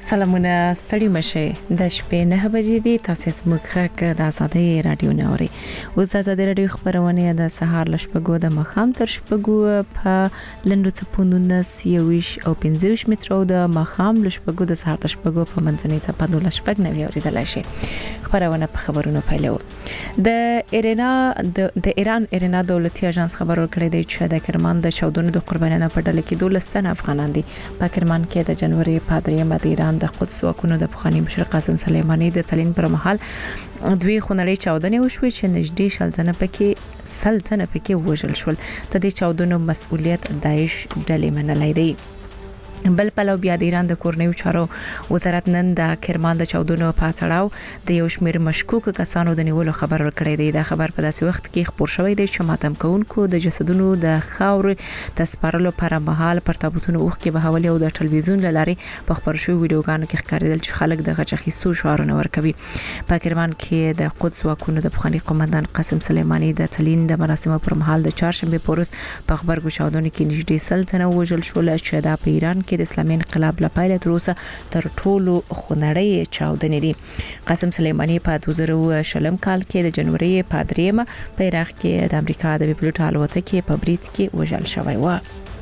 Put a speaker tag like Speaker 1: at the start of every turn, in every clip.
Speaker 1: سلامونه ستړي مشه د شپې 9 بجې دي تاسو زموږه د آزادۍ رادیو نوري اوس د آزادۍ رادیو خبرونه د سهار لشپګو د مخام تر شپګو په لندو چپونونه 23 او 25 مترو د مخام لشپګو د سهار لشپګو په منځنۍ چپه د لشپګ نوي اوریدل شي خبرونه په خبرونو پیلو د ایران ارینا دولتي اژانس خبر ورکړی دی چې د کرمان د چاودنو د قربانیانو په ډله کې 12 تن افغانان دي په کرمان کې د جنوري په 3 د د قدس واکونو د پخوانی مشر قاسم سلیمانی د تلین پر مهال دوی خونړی چاودنې وشوې چې نږدې سلطنه پکې وژل شول ته د چاودنو مسؤلیت داعش ډلې منلای دی بل پلو بیا د ایران د کورنیو چارو وزارت نن د کرمان د چاودنو په اړه د یو شمېر مشکوک کسانو د نیولو خبر ورکړی دی دا خبر په داسې وخت کې خبر شوی دی چې ماتم کوونکو د جسدونو د خاور تسپارلو پر مهال پر تابوتونو اوخ کې بهولي او د ټلویزیون لارې په خبر شوی ویډیوګانو کې ښکارېدل چې خلک د غچخیستو شعارونه ورکوي په کرمان کې د قدس واکونو د پخوانی قومندان قاسم سلیمانی د تلین د مراسمو پر مهال د چهارشنبه پورس په خبرګو چاودنو کې نږدې سلطنه وژل شول چې د ایران کې د اسلامي انقلاب لپاره تر اوسه تر ټولو خونړی چاودنې دي قاسم سلیمانی په 2020 کال کې د جنوري په 3 په عراق کې د امریکا د پیلوټ الوتکې په بریټ کې وژل شوی و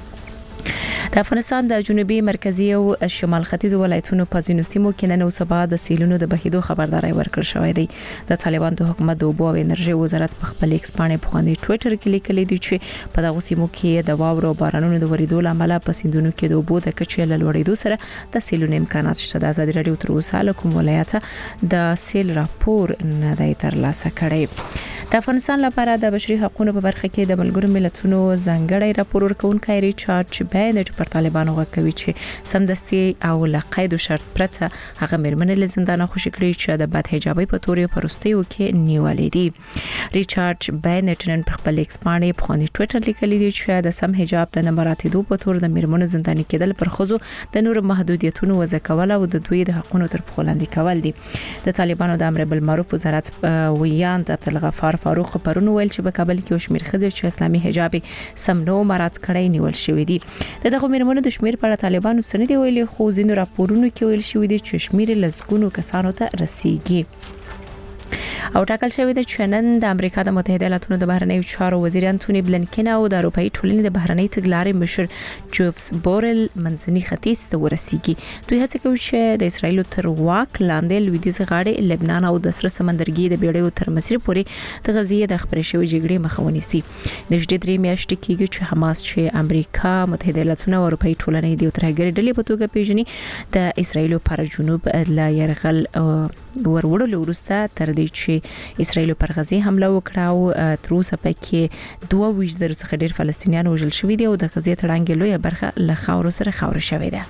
Speaker 1: د افغانستان د جنوبي مرکزی او شمال ختیځ ولایتونو په ځینو سیمو کې نن او سبا د سیلونو د بهیدو خبرداري ورکړل شوې ده د طالبان د حکومت د اوبو او انرژي وزارت په خپل ایکس باندې په خوندي ټوئیټر کې لیکلي دي چې په دغه سیمو کې د واورو بارانونو د وریدو لامل په سیندونو کې د اوبو د کچې لوړېدو سره د سیلونو امکانات شته د آزادي رادیو تر اوسه کوم ولایت د سیل راپور نه دی ترلاسه کړی د افغانستان لپاره د بشري حقوقو په برخه کې د ملګرو ملتونو ځانګړی راپور ورکونکي ریچارډ باید پر طالبانو غوښوي چې سمدستي او لقید شرط پرته هغه مرمنې له زندان خوشی کړی چې د بد حجابي په توري پرستیو کې نیولې دي ریچارډ باید نن په خپل ایکس باندې په خوندي ټوئیټر لیکلي دي چې د سم حجاب د نمبراتیدو په تور د مرمنو زنداني کېدل پر خزو د نور محدودیتونو وضع کول او د دوی د حقوقو تر پخولاندې کول دي د طالبانو د امر بالمعروف وزارت ویاند عبدالغفار فاروق پرونو ویل چې په کابل کې شمیر خزې چې اسلامي حجاب سم نو مراد کړی نیول شوې دي دغه مرمنو د شمیر په طالبانو سند ویلي خو ځینو راپورونو کې ویل شوې دي چې شمیر لسګونو کسانو ته رسیږي او ټاکل شوی دی چې نن د امریکا د متحده ایالاتونو د بهرنیو چارو وزیر انټونی بلنکن او د اروپאי ټولنې د بهرنی تګلارې مشر جوفس بورل منځني ختیځ ته ورسیږي دوی هڅه کوي چې د اسرایل تر واک لاندې لویدیځ غاړې لبنان او د سره سمندرګي د بیړیو تر مسیر پورې د غزې د خبرې شوی جګړې مخه ونیسي د شدید درې میاشتې کېږي چې حماس چې امریکا متحده ایالاتونو او اروپאי ټولنې د ترهګر ډلې په توګه پیژني د اسرایل پر جنوب لا يرغل وروړلو وروسته تر دې چې اسرائیل پر غزې حمله وکړه او تر اوسه پکې 22,000 څخه ډیر فلسطینیان وژل شوي دي او د غزې تړانګې لویه برخه له خاورو سره خاور شوې ده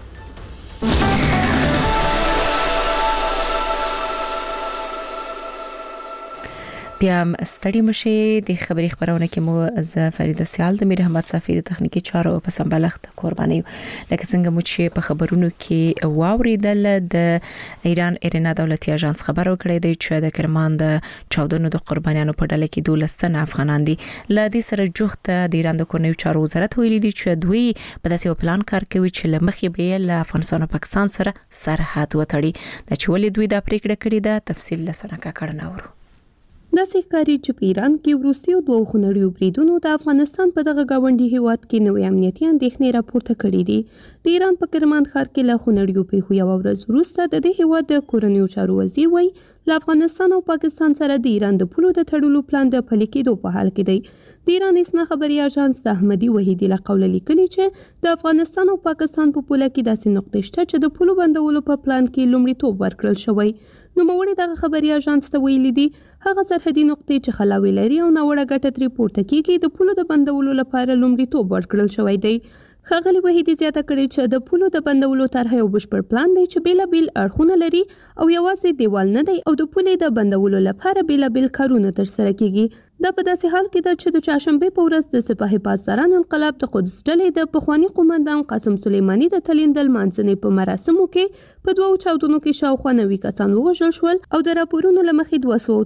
Speaker 1: بیا ستړي مشه د خبري خبرونه کې مو ز فرید سیال د میر احمد صافی د تخنیکی چارو په سمبلخت قرباني لکه څنګه مو چې په خبرونو کې واوریدل د ایران ارینا دولتي اژانس خبر ورکړی دی چې د کرمان د چاودنو د قربانیانو په ډله کې 12 تن افغانان دي ل دې سره جوخت د ایران د کورنیو چارو وزارت ویلي دی چې دوی په داسې پلان کار کوي چې لمخې به له افغانستان او پاکستان سره سرحد وتړي د چولې دوی د پریکړه کړې ده تفصیل لسنه کړنه ورو
Speaker 2: داسې ښکاري چې په ایران کې وروستیو دوه خونړیو بریدونو د افغانستان په دغه گاونډي هیواد کې نوې امنیتي اندېښنې راپورته کړې دي د ایران په کرمان ښار کې له خونړیو پیښو یو ورځ وروسته د دې هیواد د کورنیو چارو وزیر وایي له افغانستان او پاکستان سره د ایران د پولو د تړلو پلان د پلي کېدو په حال کې دی د ایران اسنا خبري اژانس د احمدي وحیدي له قوله لیکلي چې د افغانستان او پاکستان په پوله کې داسې نقطې شته چې د پولو بندولو په پلان کې لومړیتوب ورکړل شوی نو موري دغه خبري اژانس ته ویلي دي هغه سرحدي نقطې چې خلاوي لري او نوړه ګټه ترې پورته کیږي د پولو د بندولو لپاره لومړیتوب ورکړل شوی دی ښاغلي وحیدي زیاته کړې چې د پولو د بندولو طرحه یو بشپړ پلان دی چې بیلابیل اړخونه لري او یوازې دیوال نه دی او د پولې د بندولو لپاره بیلابیل کارونه ترسره کیږي دا په داسې حال کې ده چې د چهارشنبې په ورځ د سپاه پاسداران انقلاب د قدس ډلې د پخواني قومندان قاسم سلیماني د تلین د لمانځنې په مراسمو کې په 2 چاودنو کې شاوخوا 90 کسان ووژل شول او د راپورونو له مخې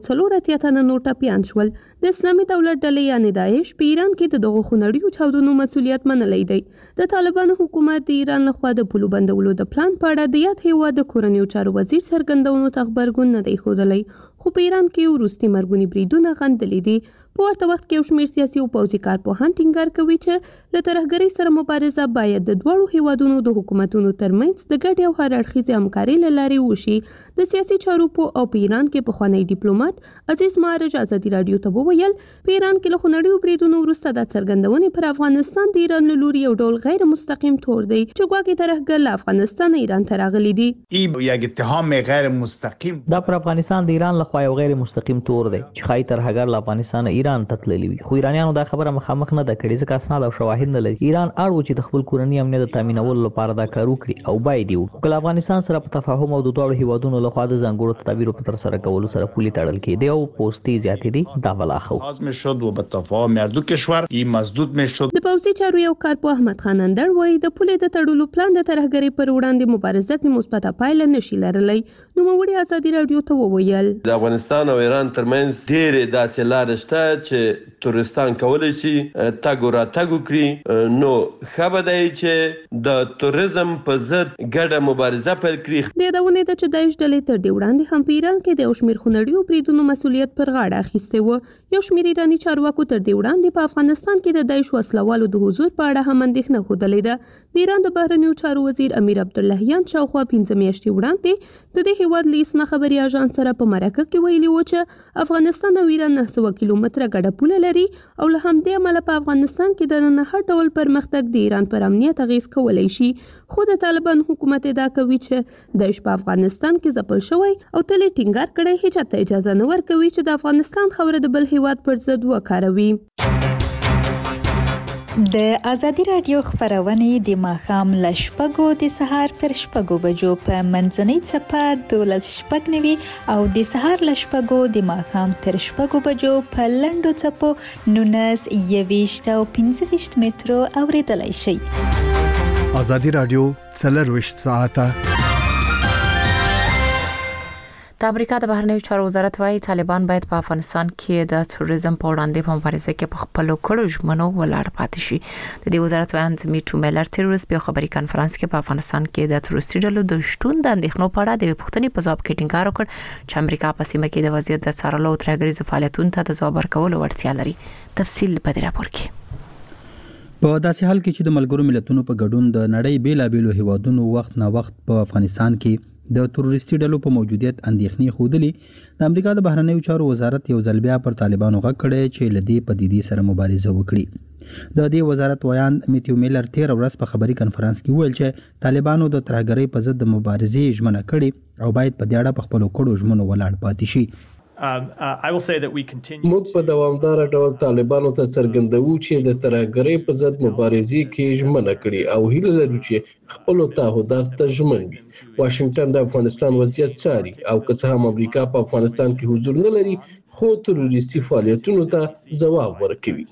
Speaker 2: 240 تنه نور ټپیان شول. د اسلامي دولت ډلې یعنې داعش په ایران کې د دغو خونړیو چاودنو مسؤلیت منلی دی. د طالبانو حکومت د ایران لخوا د پولو بندولو د پلان په اړه د یاد هیواد د کورنیو چارو وزیر څرګندونو ته خبرګون نه دی ښودلی، خو په ایران کې وروستي مرګوني بریدونه غندلي دي. په ورته وخت کې یو شمېر سیاسي او پوځي کارپوهان ټینګار کوي چې له ترهګرۍ سره مبارزه باید د دواړو هیوادونو د حکومتونو ترمنځ د ګډې او هر اړخیزې همکارۍ له لارې وشي. د سیاسي چارو او په ایران کې پخوانی ډیپلوماټ عزیز معرج ازادي راډیو ته وویل په ایران کې له خونړیو بریدونو وروسته د څرګندونې پر افغانستان د ایران له لوري یو ډول غیر مستقیم تور دی چې ګواکې ترهګر له افغانستان ایران ته راغلي دي.
Speaker 3: یک اتهام غیر مستقیم
Speaker 4: دا پر افغانستان د ایران لخوا یو غیر مستقیم تور دی چې خای ترهګر له افغانستان ایران ته تللی وي، خو ایرانیانو دا خبره مخامخ نه ده کړې ځکه اسناد او شواهد نه لري. ایران اړ چې د خپل کورنی امنیت د تامینولو لپاره دا کار وکړي او باید یو کله افغانستان سره په تفاهم او د دوه هیوادونو لخوا د ځانګړو تدابیرو په تر سره کولو سره پولي تړل کېدی او پوسټي زیاتې دي دا بلاخو
Speaker 3: لازم شد و به تفاهم اردو کشور این مسدود میشد.
Speaker 2: د پوځي چارو یو کارپوه احمد خان اندر وایي د پولي د تړلو پلان د ترهګرۍ پر وړاندې مبارزت مثبته پایله نشي لرلی. نو موږ ازادي راډیو ته وویل
Speaker 5: د افغانستان او ایران ترمنځ ډېرې داسې لارې شته چې تورستان کولی شي تګ او راتګ وکړي، نو ښه به دی چې د توریزم په ضد ګډه مبارزه پیل کړي.
Speaker 2: د یادونې ده چې داعش ډلې تر دې وړاندې هم په ایران کې د یو شمېر خونړیو بریدونو مسؤلیت پر غاړه اخیستی و. یو شمېر ایراني چارواکو تر دې وړاندې په افغانستان کې د داعش وسلوالو د حضور په اړه هم اندېښنه ښودلې ده. د ایران د بهرنیو چارو وزیر امیر عبداللهیان شاوخوا 15 میاشتې وړاندې د دې هیواد له اسنا خبري اژانس سره په مرکه کې ویلي و چې افغانستان او ایران 900 کیلومتره ګډه پوله لري او له همدې امله په افغانستان کې د نه هر ډول پرمختګ د ایران پر امنیت اغیز کولی شي. خو د طالبان حکومت ادعا کوي چې داعش په افغانستان کې ځپل شوی او تل ټینګار کړی هیڅ چاته اجازه نه ورکوي چې د افغانستان خاوره د بل هیواد پر ضد وکاروي.
Speaker 6: د ازادي راډیو خبرونه د ماښام له 6 د سهار تر 6 بجو په منځنۍ چپه 12:09 او د سهار له 6 د ماښام تر 6 بجو په لنډو چپو 19 او 15 مترو اوریدلای شئ.
Speaker 7: ازادي راډیو 24 ساعته.
Speaker 1: د امریکا د بهرنیو چارو وزارت وايي طالبان باید په افغانستان کې د تروریزم په وړاندې په مبارزه کې په خپل کړو ژمنو ولاړ پاتې شي. د دې وزارت وایي میټو میلر تروریست په خبري کانفرنس کې په افغانستان کې د تروریستي ډلو د شتون د اندېښنو په اړه د پوښتنې په ځواب کې ټینګار وکړ چې امریکا په سیمه کې د وضعیت د څارلو او ترهګریز فعالیتونو ته د ځواب ورکولو وړتیا لري. تفصیل په دې راپور کې.
Speaker 8: په داسې حال کې چې د ملګرو ملتونو په ګډون د نړۍ بیلابېلو هیوادونو وخت نه وخت په افغانستان کې د تروریستي ډلو په موجودیت اندېښنې ښودلې، د امریکا د بهرنیو چارو وزارت یو ځل بیا پر طالبانو غږ کړی چې له دې پدیدې سره مبارزه وکړي. د دې وزارت ویان میټیو میلر 13 ورځ په خبري کانفرنس کې ویل چې طالبانو د ترهګرۍ په ضد د مبارزې ژمنه کړې او باید په دې اړه په خپل کړو ژمنو ولاړ پاتې شي.
Speaker 5: موږ په دوامدار ډول طالبانو ته څرګندوو چې د ترهګرۍ په ضد مبارزې کې ژمنه کړي او هیله لرو چې خپل تعهدات ته ژمن وي. واشنگټن د افغانستان وضعیت څاري او که څه هم امریکا په افغانستان کې حضور نه لري خو تروریستي فعالیتونو ته ځواب ورکوي.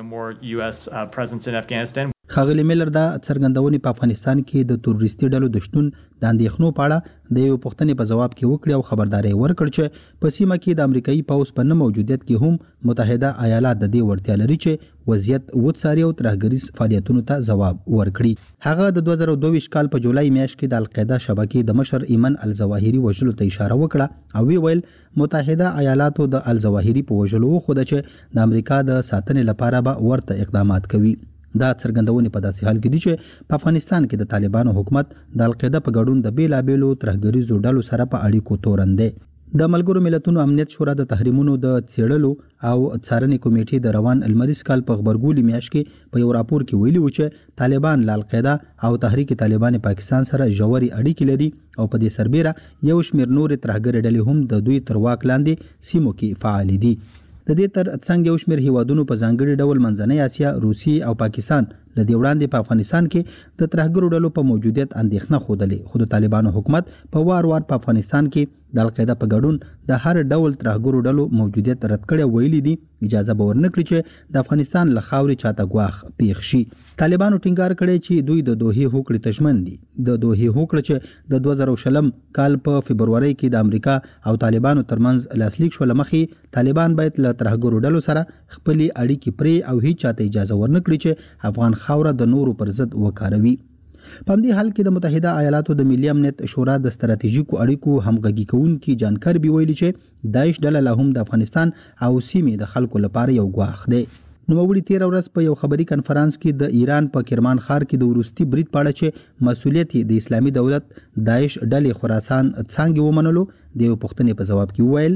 Speaker 8: ښاغلي میلر دا څرګندونې په افغانستان کې د تروریستي ډلو د شتون د اندېښنو په اړه د یو پوښتنې په ځواب کې وکړي او خبرداري ورکړ چې په سیمه کې د امریکایي پوځ په نه موجودیت کې هم متحده ایالات د دې وړتیا لري چې وضعیت وڅاري او ترهګریز فعالیتونو ته ځواب ورکړي. هغه د 2022 کال په جولای میاشت کې د القاعده شبکې د مشر ایمن الظواهري وژلو ته اشاره وکړه او ویل متحده ایالاتو د الظواهري په وژلو خو چې د امریکا د ساتنې لپاره به ورته اقدامات کوي. دا څرګندونې په داسې حال کې دي چې په افغانستان کې د طالبانو حکومت د القاعده په ګډون د بیلابېلو ترهګریزو ډلو سره په اړیکو تورن دی. د ملګرو ملتونو امنیت شورا د تحریمونو د څېړلو او څارنې کمیټې د روان المریز کال په خبرګولي میاشت کې په یو راپور کې ویلي و چې طالبان له القاعده او تحریک طالبان پاکستان سره ژورې اړیکې لري او په دې سربېره یو شمېر نور ترهګر ډلې هم د دوی تر واک لاندې سیمو کې فعال دي. د دې تر څنګ یو شمېر هیوادونو په ځانګړي ډول منځنۍ اسیا، روسیې او پاکستان له دې وړاندې په افغانستان کې د ترهګرو ډلو په موجودیت اندېښنه ښودلې، خو د طالبانو حکومت په وار په افغانستان کې د القاعده په ګډون د هر ډول ترهګرو ډلو موجودیت رد کړي ویلي دي اجازه به ورنکړي چې د افغانستان له خاورې چاته ګواښ پیښ شي. طالبانو ټینګار کړی چې دوی د دوحې هوکړې ته ژمن دي. د دوحې هوکړه چې د 2020 کال په فبروري کې د امریکا او طالبانو ترمنځ لاسلیک شو لمخې طالبان باید له ترهګرو ډلو سره خپل اړیکې پرې او هیڅ چاته اجازه ورنکړي چې افغان خاوره د نورو پر ضد وکاروي. په همدې حال کې د متحده ایالاتو د ملي امنیت شورا د ستراتیژیکو اړیکو همغږي کوونکي جانکار به ویلي چې داعش ډله لا هم د افغانستان او سیمې د خلکو لپاره یو ګواښ دی. نوموړي 13 ورځ په یو خبري کنفرانس کې د ایران په کرمان ښار کې د وروستي برید په اړه چې مسؤلیت د اسلامي دولت داعش ډلې خراسان څنګه ومنلو د یو پوښتنې په جواب کې وویل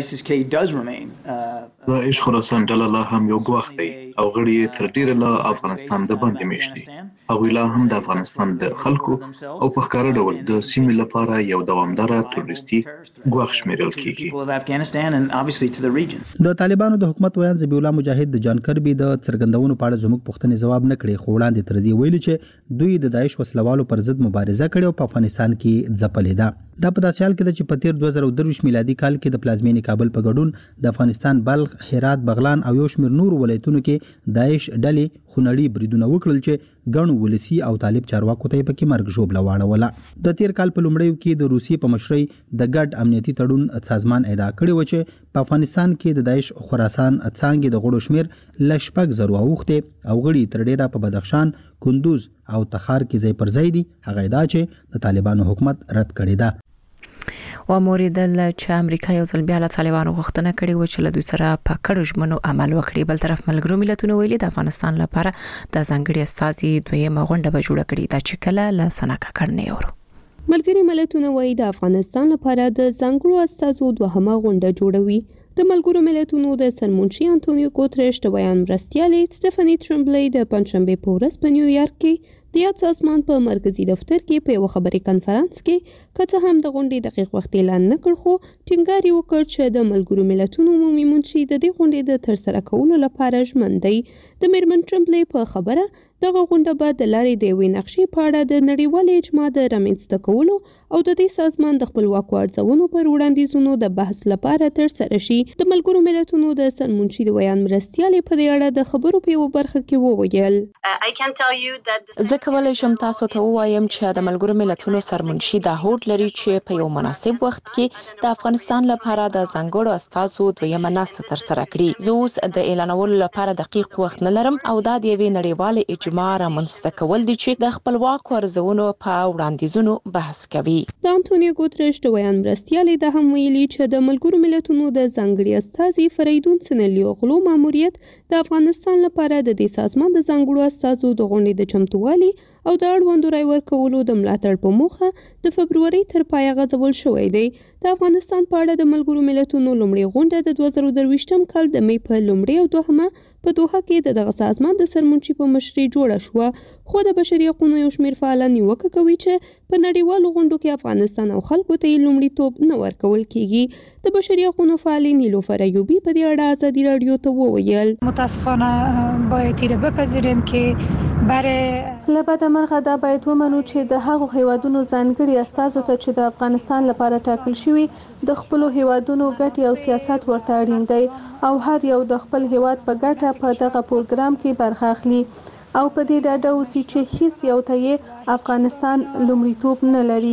Speaker 9: داعش خراسان ډله لا هم یو ګواښ دی او غړي تر ډیره لا افغانستان د باندې میشت دي. هغوی لا هم د افغانستان د خلکو او په ښکاره ډول د سیمې لپاره یو دوامداره تروریستي ګواښ شمیرل کیږي.
Speaker 8: د طالبانو د حکومت ویان ذبیح الله مجاهد د جان کربي د څرګندونو په اړه زموږ پوښتنې جواب نه کړي، خو وړاندې تر دې ویلي چې دوی د داعش وسلوالو پر ضد مبارزه کړې او په افغانستان کې ځپلې ده. دا په داسې حال کې ده چې په تیر 2023 میلادي کال کې د پلازمینې کابل په ګډون د افغانستان بلخ، هرات، بغلان او یو شمېر نورو ولایتونو کې داعش ډلې خونړي بریدونه وکړل چې ګڼو ولسي او طالب چارواکو ته پکې مرګ ژوبله واړوله. د تیر کال په لومړیو کې د روسیې په مشرۍ د ګډ امنیتي تړون سازمان ادعا کړی و چې په افغانستان کې د داعش خراسان څانګې د غړو شمیر ل 6,000 اوښته او غړي تر ډیره په بدخشان، کندوز او تخار کې ځای پر ځای دي. هغه ادعا چې د طالبانو حکومت رد کړې ده.
Speaker 1: و موریدل چې امریکا یو ځل بیا له طالبانو غوښتنه کړې و چې له دوی سره په کډو ژمنو عمل وکړي. بل طرف ملګرو ملتونو ویلي د افغانستان لپاره د ځانګړي استازي دویمه غونډه به جوړه کړي دا چې کله له سناکا کړنې ورو.
Speaker 2: ملګری ملتونه وایي د افغانستان لپاره د ځانګړو استازو دوهمه غونډه جوړوي. د ملګرو ملتونو د سرمنشي انټونیو ګوتریش د بیان مرستیالې سټيفني ټرمبلی د پنځشنبه په ورځ په نیویارک کې د یاد سازمان په مرکزی دفتر کې په یو خبري کنفرانس کې کته هم د غونډې دقیق وخت اعلان نکړ، خو ټینګار یې وکړ چې د ملګرو ملتونو عمومي منشي د دې غونډې د ترسره کولو لپاره ژمن دی. د میرمن ټرمبلی په خبره دغه غونډه به د لارې د یوې نقشې په اړه د نړیوال اجماع د رامنځته کولو او د دې سازمان د خپلواکو ارزونو پر وړاندیزونو د بحث لپاره ترسره شي. د ملګرو ملتونو د سرمنشي د بیان مرستیالې په دې اړه د خبرو په یو برخه کې وویل
Speaker 1: زه کولای شم تاسو ته ووایم چې د ملګرو ملتونو سرمنشي دا هوډ لري چې په یو مناسب وخت کې د افغانستان لپاره د ځانګړو استازو دویمه ناسته ترسره کړي. زه اوس د اعلانولو لپاره دقیق وخت نه لرم او دا د یوې نړیوالې اجماع رامنځته کول دي چې د خپلواکو ارزونو په وړاندیزونو بحث کوي.
Speaker 2: د انټونیو ګوتریش د بیان مرستیالې د هم ویلي چې د ملګرو ملتونو د ځانګړي استازي فریدون سنلیوغلو ماموریت د افغانستان لپاره د دې سازمان د ځانګړو استازو د غونډې د چمتووالي او د اړوندو رای ورکولو د ملاتړ په موخه د فبروري تر پایه غځول شوی دی. د افغانستان په اړه د ملګرو ملتونو لومړی غونډه د 2023 کال د مې په لومړۍ او دوهمه په دوحه کې دغه سازمان د سرمنشي په مشرۍ جوړه شوه، خو د بشري حقوقو یو شمېر فعالان نیوکه کوي چې په نړیوالو غونډو کې افغانستان او خلکو ته یې لومړیتوب نه ورکول کیږي. د بشري حقوقو فعالین نیلوفر ایوبی په دې اړه ازادي رادیو ته وویل
Speaker 10: متاسفانه باید تیر بپذیریم که برای
Speaker 11: لبد مرغه دا باید ومنو چې د هغو هیوادونو ځانګړي استازو ته چې د افغانستان لپاره ټاکل شوي د خپلو هیوادونو ګټې او سیاست ورته اړین دی او هر یو د خپل هیواد په ګټه په دغه پروګرام کې برخه اخلي او په دې ډاډه اوسي چې هیڅ یو ته یې افغانستان لومړیتوب نه لري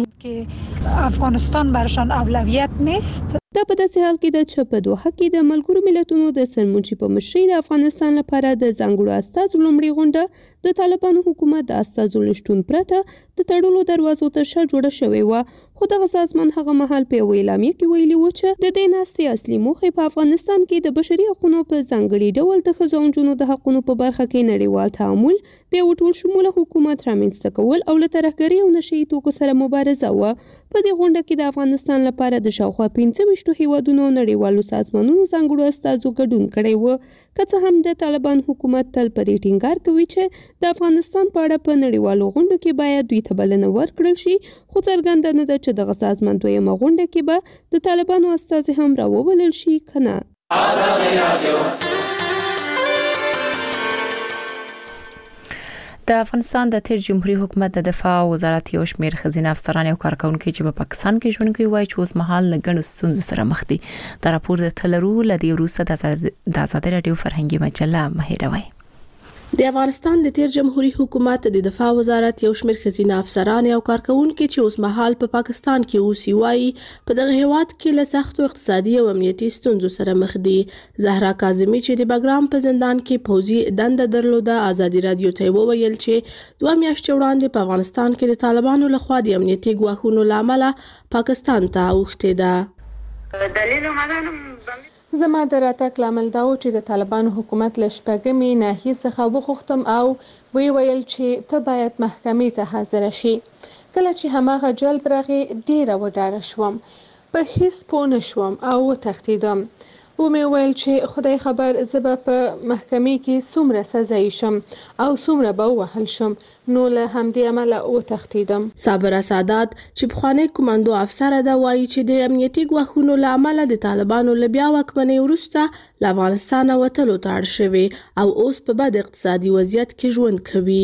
Speaker 10: که افغانستان برشان اولویت نیست.
Speaker 2: دا په داسې حال کې ده چې په دوحه کې د ملګرو ملتونو د سرمنشي په مشرۍ د افغانستان لپاره د ځانګړو استازو لومړۍ غونډه د طالبانو حکومت د استازو لشتون پرته د تړلو دروازو تر شا جوړه شوې وه، خو دغه سازمان هغه مهال په یوه اعلامیه کې ویلي و چې د دې ناستې اصلي موخې په افغانستان کې د بشري حقوقو په ځانګړي ډول د ښځو او نجونو د حقوقو په برخه کې نړیوال تعامل د یو ټول شموله حکومت رامنځته کول او له ترهګرۍ او نشه یي توکو سره مبارزه وه. په دې غونډه کې د افغانستان لپاره د شاوخوا 25 هیوادونو نړیوالو سازمانونو ځانګړو استازو ګډون کړی و، که څه هم د طالبان حکومت تل په دې ټینګار کوي چې د افغانستان په اړه په نړیوالو غونډو کې باید دوی ته بلنه ورکړل شي، خو څرګنده نه ده چې دغه سازمان دویمه غونډه کې به د طالبانو استازي هم راوبلل شي که نه.
Speaker 1: د افغانستان د تیر جمهوریت حکومت د دفاع وزارت یو شمېر ښځینه افسران او کارکونکو چې په پاکستان کې ژوند کوي وایي چې اوس مهال لګڼو ستونزو سره مخ دي. دا راپور د تلرو لدی وروسته د آزادي رادیو فرهنګي مجله مهیروي.
Speaker 12: د افغانستان د تیر جمهوریت حکومت د دفاع وزارت یو شمېر ښځینه افسران او کارکونکو چې اوس مهال په پاکستان کې اوسي وایي په دغه هیواد کې له سختو اقتصادي او امنیتي ستونزو سره مخ دي. زهرا کاظمي چې د بګرام په زندان کې پوځي دنده درلوده آزادي رادیو ته وویل چې 2 میاشتې وړاندې په افغانستان کې د طالبانو لخوا د امنیتي ګواښونو لامل پاکستان ته اوښتې ده.
Speaker 11: دلیل زما د راتګ لامل دا و چې د طالبانو حکومت له شپږمې ناحیې څخه وغوښتم او ویل چې ته باید محکمې ته حاضر شي. کله چې هماغه جلب راغی ډیره وډاره شوم، په هیڅ پوه نشوم او وتښتیدم. و مې ویل چې خدای خبر زه به په محکمې کې څومره سزا شم او څومره به ووهل شم، نو له همدې امله وتښتیدم.
Speaker 12: صابره سادات چې پخوانی کمانډو افسر ده وایي چې د امنیتي ګواښونو له امله د طالبانو له بیا واکمنۍ وروسته له افغانستانه وتلو ته اړ شوي او اوس په بد اقتصادي وضعیت کې ژوند کوي.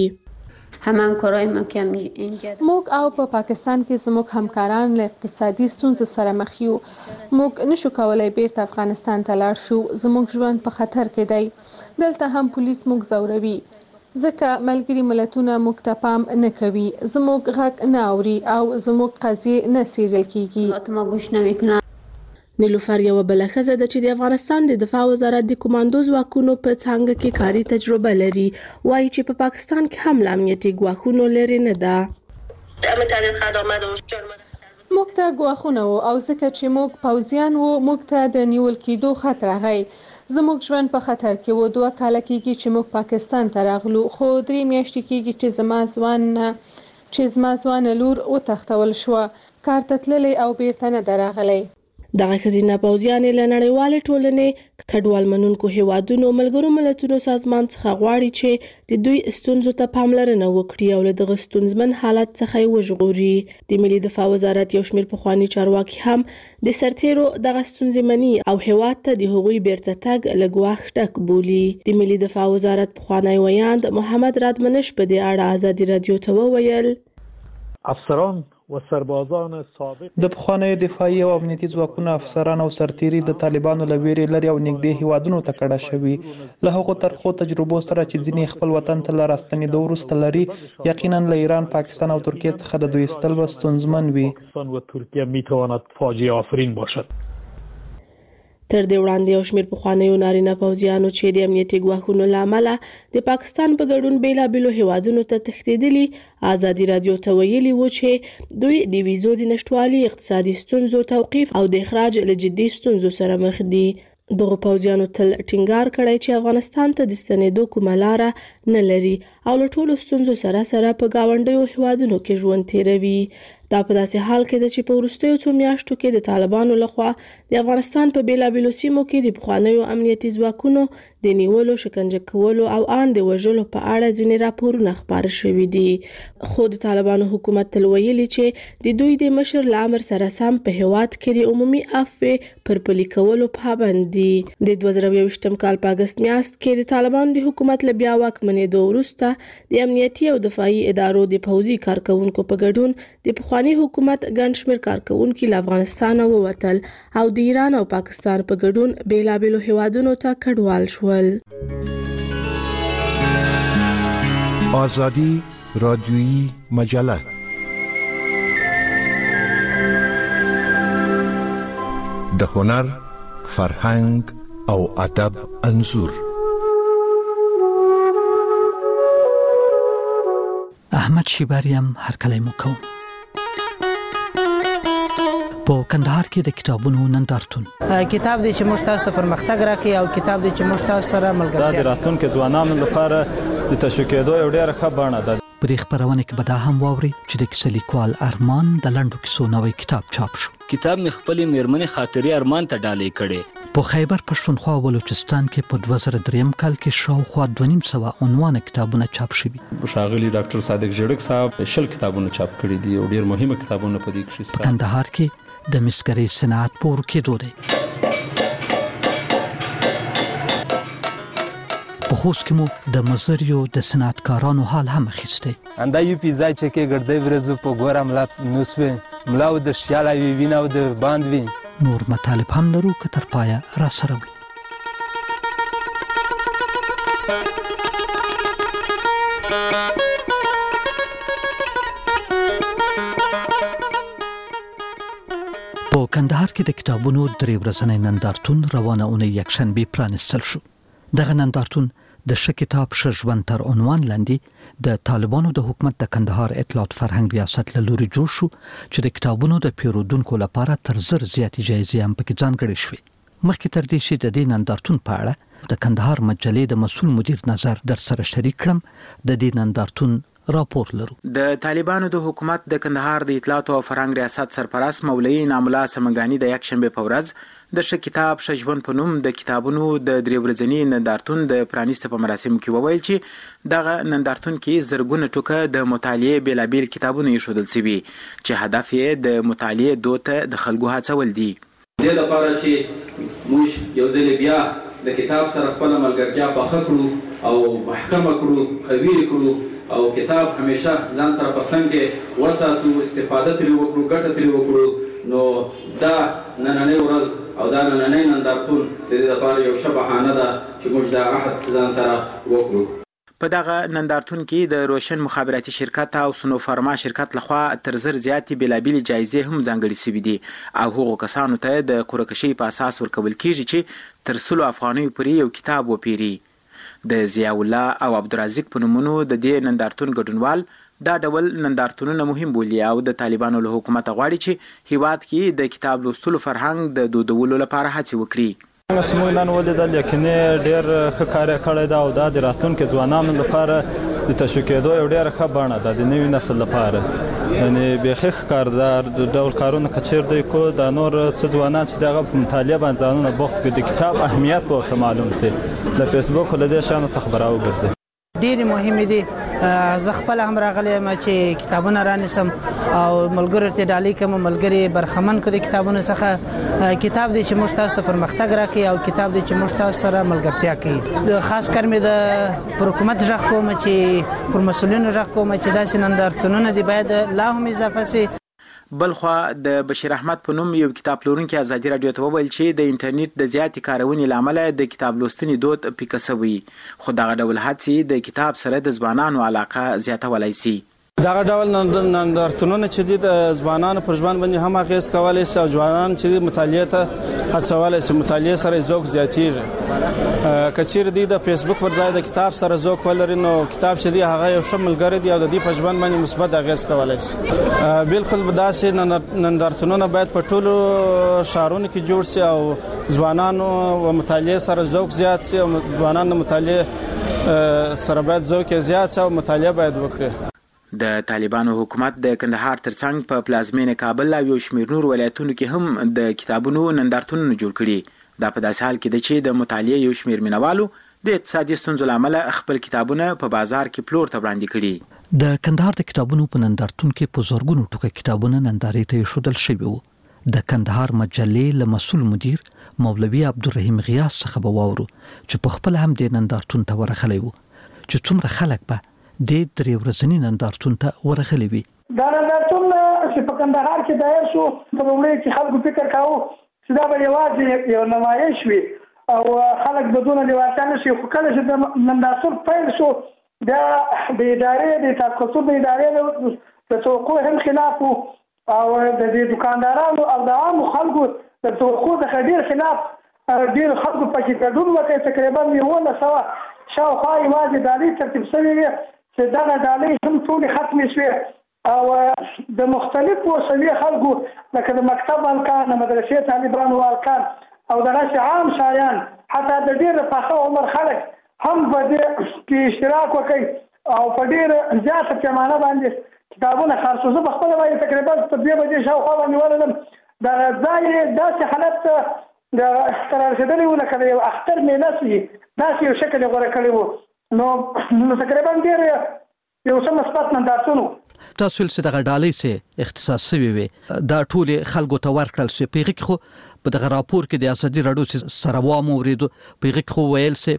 Speaker 11: موږ او په پاکستان کې زموږ همکاران له اقتصادي ستونزو سره مخ یو. موږ نشو کولای بیرته افغانستان ته لاړ شو. زموږ ژوند په خطر کې دی. دلته هم پولیس موږ زوروي ځکه ملګري ملتونه موږ ته پام نه کوي. زموږ غږ نه اوري او زموږ قضیې نه څیړل کیږي.
Speaker 12: نیلوفر یو بل ښځه ده چې د افغانستان د دفاع وزارت د کمانډو ځواکونو په څانګه کې کاري تجربه لري. وایي چې په پاکستان کې هم له امنیتي ګواښونو لري نه ده.
Speaker 11: موږ ته ګواښونه وو او ځکه چې موږ پوځیان وو موږ ته د نیول کېدو خط راغی. زموږ ژوند په خطر کې وو. 2 کاله کېږي چې موږ پاکستان ته راغلو، خو 3 میاشتې کېږي چې زما ځوان لور وتښتول شو. کار ته تللی او بیرته نه راغلی.
Speaker 12: دغه ښځینه پوځیانې له نړیوالې ټولنې، کډوال منونکو هیوادونو، ملګرو ملتونو سازمان څخه غواړي چې د دوی ستونزو ته پاملرنه وکړي او له دغه ستونزمن حالت څخه یې وژغوري. د ملي دفاع وزارت یو شمېر پخواني چارواکي هم د سرتیرو دغه ستونزې مني او هیواد ته د هغوی بیرته تګ له ګواښ ډک بولي. د ملي دفاع وزارت پخوانی ویاند محمد رادمنش په دې اړه آزادي رادیو ته وویل:
Speaker 13: افسران و سربازان سابق د پخوانیو دفاعي او امنیتي ځواکونو افسران او سرتیري د طالبانو له ویرې لري او نږدې هیوادونو ته کډه شوي. له هغو ترخو تجربو سره چې ځینې خپل وطن ته له راستنېدو وروسته لري، یقینا له ایران، پاکستان او ترکیه څخه د دوی ایستل به ستونزمن وي. ترکیه میتواند فاجعه آفرین باشد.
Speaker 12: تر دې وړاندې یو شمېر پخوانیو نارینه پوځیانو چې د امنیتي ګواښونو له امله د پاکستان په ګډون بېلابېلو هیوادونو ته تښتېدلي، آزادي رادیو ته ویلي وو چې دوی د ویزو د نشتوالي، اقتصادي ستونزو، توقیف او د اخراج له جدي ستونزو سره مخ دي. دغه پوځیانو تل ټینګار کړی چې افغانستان ته د ستنېدو کومه لاره نه لري او له ټولو ستونزو سره په ګاونډیو هیوادونو کې ژوند تیروي. دا په داسې حال کې ده چې په وروستیو 2 میاشتو کې د طالبانو لخوا د افغانستان په بیلابېلو سیمو کې د پخوانیو امنیتي ځواکونو د نیولو، شکنجه کولو او ان د وژلو په اړه ځینې راپورونه خپاره شوي دي. خو د طالبانو حکومت تل ویلي چې د دوی د مشر له امر سره سم په هیواد کې د عمومي عفو پر پلي کولو پابند دي. د 2021 کال په اګست میاشت کې د طالبانو د حکومت له بیا واکمنېدو وروسته د امنیتي او دفاعي ادارو د پوځي کارکونکو په ګډون د پخواني حکومت ګڼ شمېر کارکونکي له افغانستانه ووتل او د ایران او پاکستان په ګډون بېلابېلو هیوادونو ته کډوال شول.
Speaker 7: آزادی رادیویی مجله د هنر، فرهنګ او ادب انځور.
Speaker 14: احمد شیباریم هرکلی مو کوم. په کندهار کې د کتابونو نندارتون
Speaker 15: کتاب دی چې موږ تاسو ته پرمختګ راکړي او کتاب دی چې موږ تاسو سره ملګرتیا
Speaker 16: د راتلونکو ځوانانو لپاره د تشویقېدو یو ډېره ښه بڼه ده.
Speaker 14: په دې خبرونه کې به دا هم واوري چې د کیسه لیکوال ارمان د لنډو کیسو نوې کتاب چاپ شو.
Speaker 17: کتاب مې خپلې مېرمنې خاطرې ارمان ته ډالۍ کړې.
Speaker 14: په خیبر پښتونخوا او بلوچستان کې په 2003 کال کې شاوخوا 250 عنوان کتابونه چاپ شوي.
Speaker 16: ښاغلي ډاکټر صادق جړک صاحب 10 کتابونه چاپ کړي دي او ډېر مهمه کتابونه په دې کې شته.
Speaker 14: کندهار کې د مسګري صنعت پور کې دوی په خوست کې مو د مزریو د صنعتکارانو حال هم اخیستی.
Speaker 18: انده یو پیزای چې کې ګردی ورځو په ګوره ملاو د شیاله وي وینه او د باند وي.
Speaker 14: نور مطالب هم لرو که تر پایه را سره وي. په کندهار کې د کتابونو 3 ورځنی نندارتون روانه اونۍ یکشنبه پرانستل شو. دغه نندارتون د ښه کتاب ښه ژوند تر عنوان لاندې د طالبانو د حکومت د کندهار اطلاعات فرهنګ ریاست له لوري جوړ شو چې د کتابونو د پیرودونکو لپاره تر 1000 زیاتې جایزې هم پکې ځانګړې شوې. مخکې تر دې چې د دې نندارتون په اړه د کندهار مجلې د مسؤل مدیر نظر در سره شریک کړم، د دې نندارتون راپور لرو.
Speaker 19: د طالبانو د حکومت د کندهار د اطلاعات او فرهنګ ریاست سرپرست مولوی انعام الله سمنګانی د یکشنبه په ورځ د ښه کتاب ښه ژوند په نوم د کتابونو د 3 ورځني نندارتون د پرانیسته په مراسمو کې وویل چې دغه نندارتون کې زرګونه ټوکه د مطالعې بیلابیل کتابونه ایښودل شوي چې هدف یې د مطالعې دود ته د خلکو هڅول دي.
Speaker 20: دې لپاره چې موږ یو ځل بیا د کتاب سره خپل ملګرتیا پخه کړو او محکمه کړو، خویری کړو او کتاب همیشه ځان سره په څنګ کې وساتو، استفاده ترې وکړو، ګټه ترې وکړو. نو دا نننۍ ورځ او دا نننۍ نندارتون د دې لپاره یو ښه بهانه ده چې موږ دا عهد ځان سره وکړو.
Speaker 19: په دغه نندارتون کې د روشن مخابراتي شرکت او سنوفارما شرکت لخوا تر 1000 زیاتې بیلابیل جایزې هم ځانګړې شوې دي او هغو کسانو ته د قرعه‌کشۍ په اساس ورکول کیږي چې تر 100 افغانیو پورې یو کتاب وپیري. د ضیاء الله او عبدالرزاق په نومونو د دې نندارتون ګډونوال دا ډول نندارتونونه مهم بولي او د طالبانو له حکومت غواړي چې هیواد کې د کتاب لوستلو فرهنګ د دودولو لپاره هڅې وکړي.
Speaker 13: موږ نن ولیدل یقیني ډېر ښه کار کړی دا او دا د راتلونکي ځوانانو لپاره د تشویقېدو یو ډېره ښه بڼه ده د نوي نسل لپاره. یعنې بیخي ښکاردار ډول کارونه که چېر دی کو دا نور څه ځوانان چې دغه په مطالعه باندې ځانونه بوخت کړي، د کتاب اهمیت به ورته معلوم شي، له فیسبوک له دې شیانو څخه به راوګرځي.
Speaker 15: ډېرې مهمې دي. زه خپل هم راغلی یم چې کتابونه رانیسم او ملګرو ته ډالۍ کوم، ملګري برخمن کړي کتابونو څخه. کتاب دی چې موږ تاسو ته پرمختګ راکړي او کتاب دی چې موږ تاسو سره ملګرتیا کوي. خاص کر مې د حکومت ژغ کوم چې پر مسؤلینو ژغ کوم چې داسې نندارتونونه دی باید لا هم اضافه شي.
Speaker 19: بلخوا د بشیر احمد په نوم یو کتاب پلورونکی ازادي رادیو ته وویل چې د انټرنیټ د زیاتې کارونې له امله د کتاب لوستنې دود پیکه شوی، خو دغه ډول هڅې د کتاب سره د ځوانانو علاقه زیاتولی شي.
Speaker 21: دغه ډول نندارتونونه چې د ځوانانو پر ژوند باندې هم اغیز کولی شي او ځوانان چې مطالعې ته هڅولی شي، مطالعې سره ذوق زیاتېږي. که چیرې دوی د فیسبوک پر ځای د کتاب سره ذوق ولري نو کتاب چې دی هغه یو ښه ملګری دی او د دې په ژوند باندې مثبت اغیز کولی شي. بالکل داسې نندارتونونه باید په ټولو ښارونو کې جوړ شي او ځوانانو و مطالعې سره ذوق زیات شي او ځوانان د مطالعې سره باید ذوق زیات شي او مطالعه باید وکړي.
Speaker 19: د طالبانو حکومت د کندهار ترڅنګ په پلازمینه کابل او یو شمېر نور ولایتونو کې هم د کتابونو نندارتونونه جوړ کړي. دا په داسې حال کې ده چې د مطالعې یو شمېر مینوالو د اقتصادي ستونزو له امله خپل کتابونه په بازار کې پلور ته وړاندې کړي.
Speaker 14: د کندهار د کتابونو په نندارتون کې په زورګونو ټوکه کتابونه نندارې ته ایښودل شوي وو. د کندهار مجلې له مسؤل مدیر مولوي عبدالرحیم غیاث څخه به واورو چې په خپل هم د نندارتون ته ورغلی وو چې څومره خلک به د 3 ورځني نندارتون ته ورغلي وي.
Speaker 22: دا نندارتون چې په کندهار کې دایر شو په لومړي کې خلکو فکر کاوه چې دا به یوازې یو نمایش وي او خلک بدون لیوالتیا نشي، خو کله چې د نندارتون پیل شو دا د ادارې د تاسیساتو د ادارې د توقع هم خلاف او د دکاندارانو او د عامو خلکو د توقع د ډېر خلاف ډېر خلکو پکې ګډون وکړي. تقریبا 1900 شاوخوا یوازې ډالۍ ترتیب شوې وي چې دغه ډالۍ هم ټولې ختمې شوې او د مختلفو سوي خلکو لکه د مکتب هلکان، د مدرسې طالبانو هلکان او دغسې عام شایان حتی د ډېر پاخه عمر خلک هم په دې کې اشتراک وکړي او په ډېر زیاته پیمانه باندې کتابونه خرڅو. زه په خپله باندې تقریبا تر 2 بجې شاوخوا باندې ولدم. دغه ځای داسې حالت ته رارسېدلی و لکه د یو اختر میله شي، داسې یو شکل یې غوره کړی و. نو تقریبا ډېر یو څه مثبت نندارتون و.
Speaker 14: تاسو ویل چې دغه ډالۍ سه اختصاص شوی وي دا ټول خلکو ته ورکړل شي. پیغه خو په دغه راپور کې د ازادي رادیو سره وامو ورېدو پیغه خو ویل سه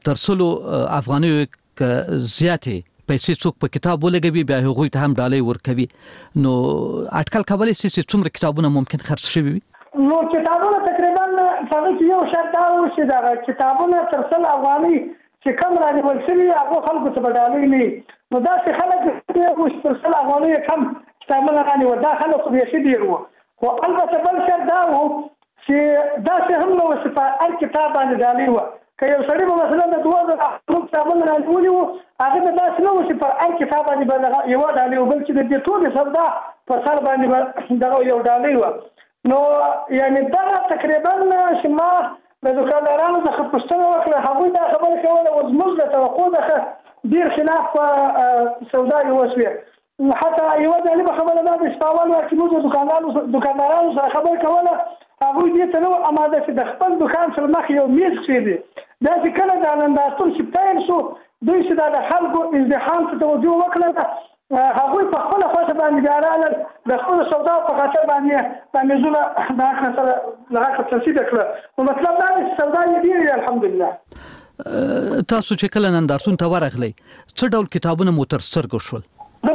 Speaker 14: ترسلو افغاني زیاتې پیسې څوک په کتاب ولګوي بیا هغوی ته هم ډالۍ ورکوي نو اټکل کولای شي چې څومره کتابونه ممکن خرڅ شوي وي
Speaker 22: نو کتابونه تقریبا څنګه یو شرط دا و چې دا کتابونه ترسل افغاني چې کوم راځول شوی هغه خلکو ته ډالۍ نه نو دا چې خلک چې ترسل افغاني کم کتابونه غاني ودا خلکو یې شي ډیر وو خو البته بل شرط دا و چې دا څه هم نو چې په هر کتاب باندې ډالۍ و که یو سړی به مثلا د 2000 کتابونه راځولي وو هغه د داسې نه و چې پر هر کتاب باندې یو ډالۍ و بلکې د دې ټولې سودا په سر باندې دغه یو ډالۍ و نو یعنی دا تقریبا چې ما د دکاندارانو څخه پوښتنه وکړه هغوی دا خبره کوله او زموږ د توقع څخه ډېر خلاف په سودا یې وشوې حتی یوه جالبه خبره دا ده چې په اول وخت کې موږ دکاندارانو سره خبره کوله هغوی دې ته نه وو اماده چې د خپل دکان سره مخ یو میز کښېږدي دا چې کله د نندارتون چې پیل شو دوی چې دا د خلکو ازدحام ته توجه وکړه هغوی په خپله خوښه باندې بیا راغلل د خپلو سودا په خاطر باندې دا میزونه د حق سره له حقه ترسیده کړه نو مطلب دا دی چې سودا یې ډېرې وي الحمدلله
Speaker 14: تاسو چې کله نندارتون ته ورغلئ څه ډول کتابونه مو تر سترګو شول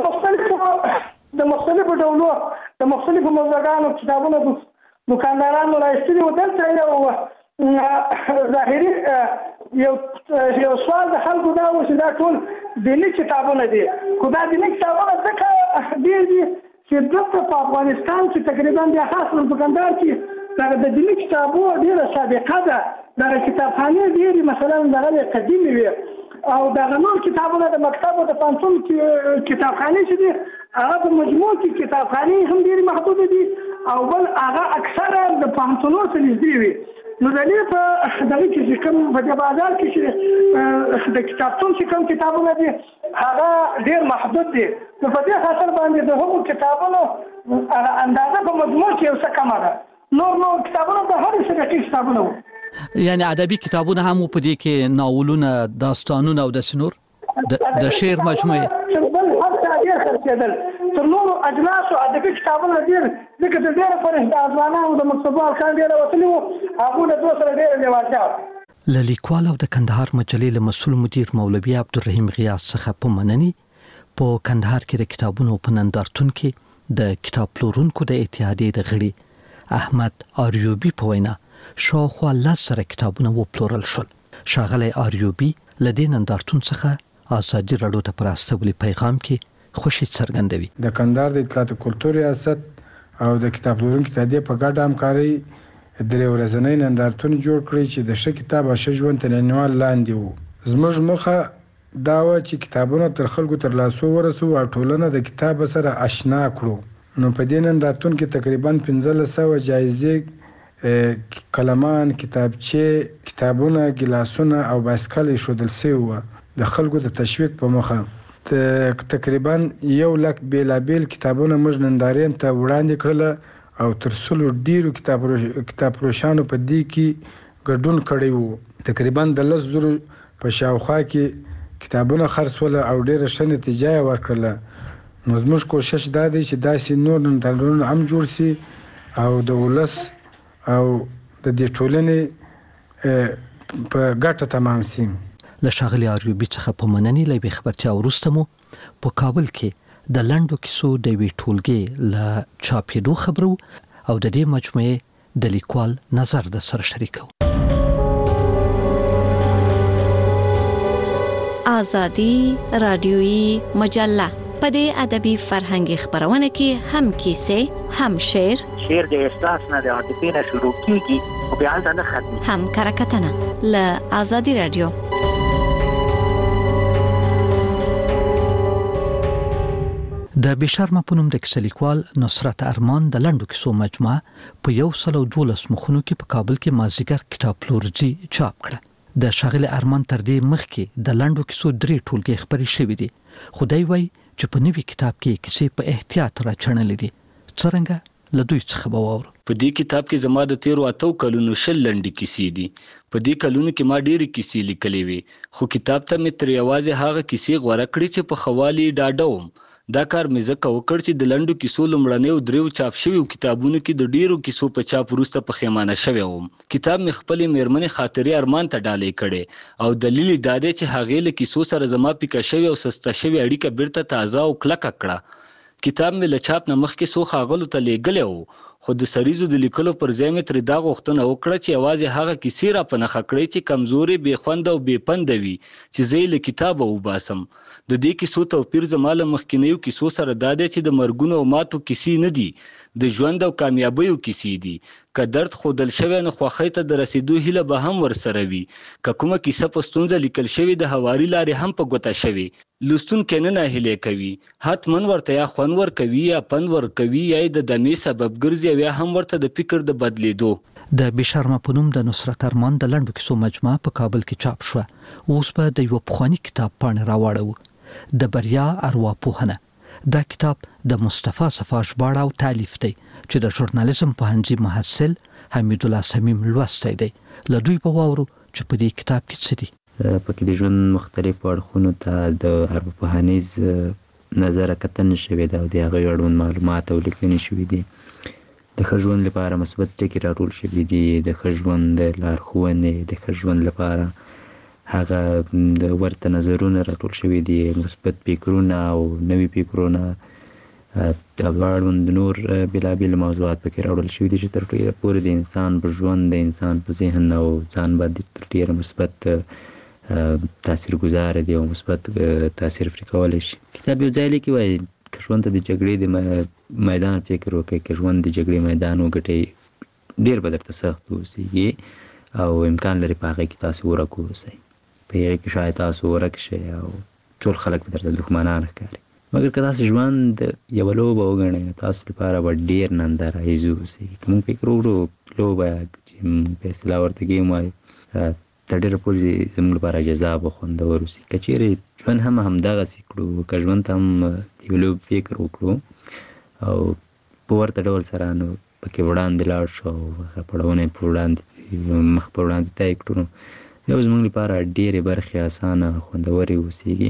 Speaker 22: د مختلفو ډولو د مختلفو موضوعګانو کتابونه دکاندارانو راایستلي وو دلته یو ظاهري یو سوال د خلکو دا و چې دا ټول دیني کتابونه دي خو دا دیني کتابونه ځکه ډېر دي چې دلته په افغانستان کې تقریبا بیا خاص دکاندار کې دغه د دیني کتابو ډېره سابقه ده دغه کتابخانې ډېرې مثلا دغه قدیمې وي او دغه نور کتابونه د مکتب او د پوهنتون کتابخانې چې دي هغه په مجموع کې کتابخانې هم ډېرې محدودې دي او بل هغه اکثره د پوهنتونو څخه نږدې وي نو د دې په دغه کې چې کوم په بازار کې چې د کتابتون چې کوم کتابونه دي هغه ډېر محدود دي نو په دې خاطر باندې د هغو کتابونو اندازه په مجموع کې یو څه کمه ده نور کتابونه د هرې سبقي کتابونه وو
Speaker 14: یعنی ادبي کتابونه هم په دې کې ناولونه داستانونه او داسې نور د شعر مجموعه
Speaker 22: بل حتی ډېر خرڅېدل تر نورو اجناسو ادبي کتابونه ډېر ځکه د ډېره فرش د افغانانو د مکتبو ارکان ډېره وتلي وو هغوی له دوی سره ډېره لېوالتیا وه
Speaker 14: له لیکوال او د کندهار مجلې له مسؤل مدیر مولوي عبدالرحیم غیاث څخه په مننې په کندهار کې د کتابونو په نندارتون کې د کتاب پلورونکو د اتحادیې د غړي احمد آریوبي په وینا شاوخوا 10 کتابونه وپلورل شول ښاغلی آریوبي له دې نندارتون څخه ازادي راډیو ته پر استولي پیغام کې خوشي څرګندوي
Speaker 3: د کندهار د اطلاعات کلتور ریاست او د کتاب پلورونکو اتحادیې په ګډه همکارۍ درې ورځنی نندارتون جوړ کړی چې د ښه کتاب او ښه ژوند تر عنوان لاندې وو زموږ موخه دا وه چې کتابونه تر خلکو تر لاسو ورسوو او ټولنه د کتاب سره اشنا کړو نو په دې نندارتون کې تقریبا 1500 جایزې قلمان کتابچې کتابونه ګیلاسونه او بایسکل ایښودل سوي وه د خلکو د تشویق په موخه تقریبا 100,000 بیلابیل کتابونه موږ نندارین ته وړاندې کړله او تر 100 ډیرو کتاب فروشانو په دې کې ګډون کړی وو تقریبا د 10,000 په شاوخوا کې کتابونه خرڅول او ډیره ښه نتیجه یې ورکړله نو زموږ کوشش دا دی چې داسې نور نندارتونونه هم جوړ سي او د ولس او د دې ټولنې په ګټه تمام سي
Speaker 14: له ښاغلي آریوبي څخه په مننې له خبرتیا وروسته مو په کابل کې د لنډو کیسو د یوې ټولګې له چاپېدو خبرو او د دې مجموعې د لیکوال نظر د سره شریکو
Speaker 4: آزادي رادیويي مجله په دې ادبي فرهنګي خبرونه کې هم کیسې هم شعر
Speaker 23: د احساس نه د عاطفې نه شروع کیږي او بیا نه ختمي
Speaker 4: هم کرکټنه له آزادي رادیو
Speaker 14: د بشرمه په نوم د کیسه لیکوال نصرت ارمان د لنډو کیسو مجموعه په 112 مخونو کې په کابل کې مازیګر کتاب پلورځي چاپ کړه د ښاغلي ارمان تر دې مخکې د لنډو کیسو 3 ټولګې خبرې شوې دي خدای وای چې په نوي کتاب کې کیسې په احتیاط راچړلې دي څنګه له دوی څخه به واورو
Speaker 17: په دې کتاب کې زما د 13 کلونو شل لنډې کیسې دي په دې کلونو کې ما ډېرې کیسې لیکلې وي خو کتاب ته مې تر یوازې هغه کیسې غوړه کړې چې په خوالي ډاډوم دا کار مې ځکه وکړ چې د لنډو کیسو لومړنیو 3 چاپ شویو کتابونو کې د ډیرو کیسو په چاپ وروسته پښیمانه شوی وم. کتاب مې خپلې میرمنې خاطرې ارمان ته ډالۍ کړې او دلیل دا دی چې هغې له کیسو سره زما پیکه شوی او سسته شوی اړیکه بیرته تازه او کلکه کړه. کتاب مې له چاپ نه مخکې څو ښاغلو ته لیږلی و، خو د سریزو د لیکلو پر ځای مې ترې دا غوښتنه وکړه چې یوازې هغه کیسې را په نښه کړئ چې کمزورې، بې خونده او بې پنده وي چې زه یې له کتابه وباسم. د دې کیسو توپیر زما له مخکینیو کیسو سره دا دی چې د مرګونو او ماتو کیسې نه دي، د ژوند او کامیابیو کیسې دي. که درد ښودل شوی نو خوښۍ ته د رسیدو هیله به هم ورسره وي. که کومه کیسه په ستونزه لیکل شوې د هواري لارې هم په ګوته شوې، لوستونکی نه ناهیلی کوي، حتما ورته یا خوند ورکوي یا پند ورکوي یا د دمې سبب ګرځي او یا هم ورته د فکر د بدلیدو.
Speaker 14: د بشرمه په نوم د نصرت ارمان د لنډو کیسو مجموعه په کابل کې چاپ شوه. اوس به د یو پخواني کتاب پاڼې راواړو، د بریا ارواپوهنه. دا کتاب د مصطفی صفا ژباړه او تالیف دی چې د ژورنالیزم پوهنځي محصل حمید الله صمیم لوستی دی. له دوی به واورو چې په دې کتاب کې څه دي.
Speaker 5: پکې د ژوند مختلفو اړخونو ته د ارواپوهنیز نظره کتنه شوې ده او د هغوی اړوند معلومات او لیکنې شوي دي. د ښه ژوند لپاره مثبت ټکي راټول شوي دي، د ښه ژوند لارښوونې، د ښه ژوند لپاره هغه د ورته نظرونه راټول شوي دي، مثبت فکرونه او نوي فکرونه، د اړوند نور بېلابېل موضوعات پکې راوړل شوي دي چې تر ډېره پورې د انسان په ژوند، د انسان په ذهن او ځان باندې تر ډېره مثبت تاثیرګذاره دي او مثبت تاثیر پرې کولی شي. کتاب یو ځای لیکي وایي که ژوند ته د جګړې د میدان فکر وکړئ، که ژوند د جګړې میدان وګټئ، ډېر به درته سخت واوسېږي او امکان لري په هغې کې تاسو ورک واوسئ، په هغې کې شاید تاسو ورک شئ او ټول خلک به درته دښمنان ښکاري. مګر که تاسو ژوند یوه لوبه وګڼئ نو تاسو لپاره به ډېر نندارایز واوسېږي. که موږ فکر وکړو لوبه چې په اصطلاح ورته ګیم وایي تر ډېره پورې زموږ لپاره جذاب او خوندور اوسي. که چیرې ژوند هم همدغسې کړو، که ژوند ته هم د یو لوب فکر وکړو او په ورته ډول سره نو پکې وړاندې لاړ شو او هغه پړاوونه په وړاندې مخ په وړاندې طی کړو نو یو زموږ لپاره ډېرې برخې اسانه خوندورې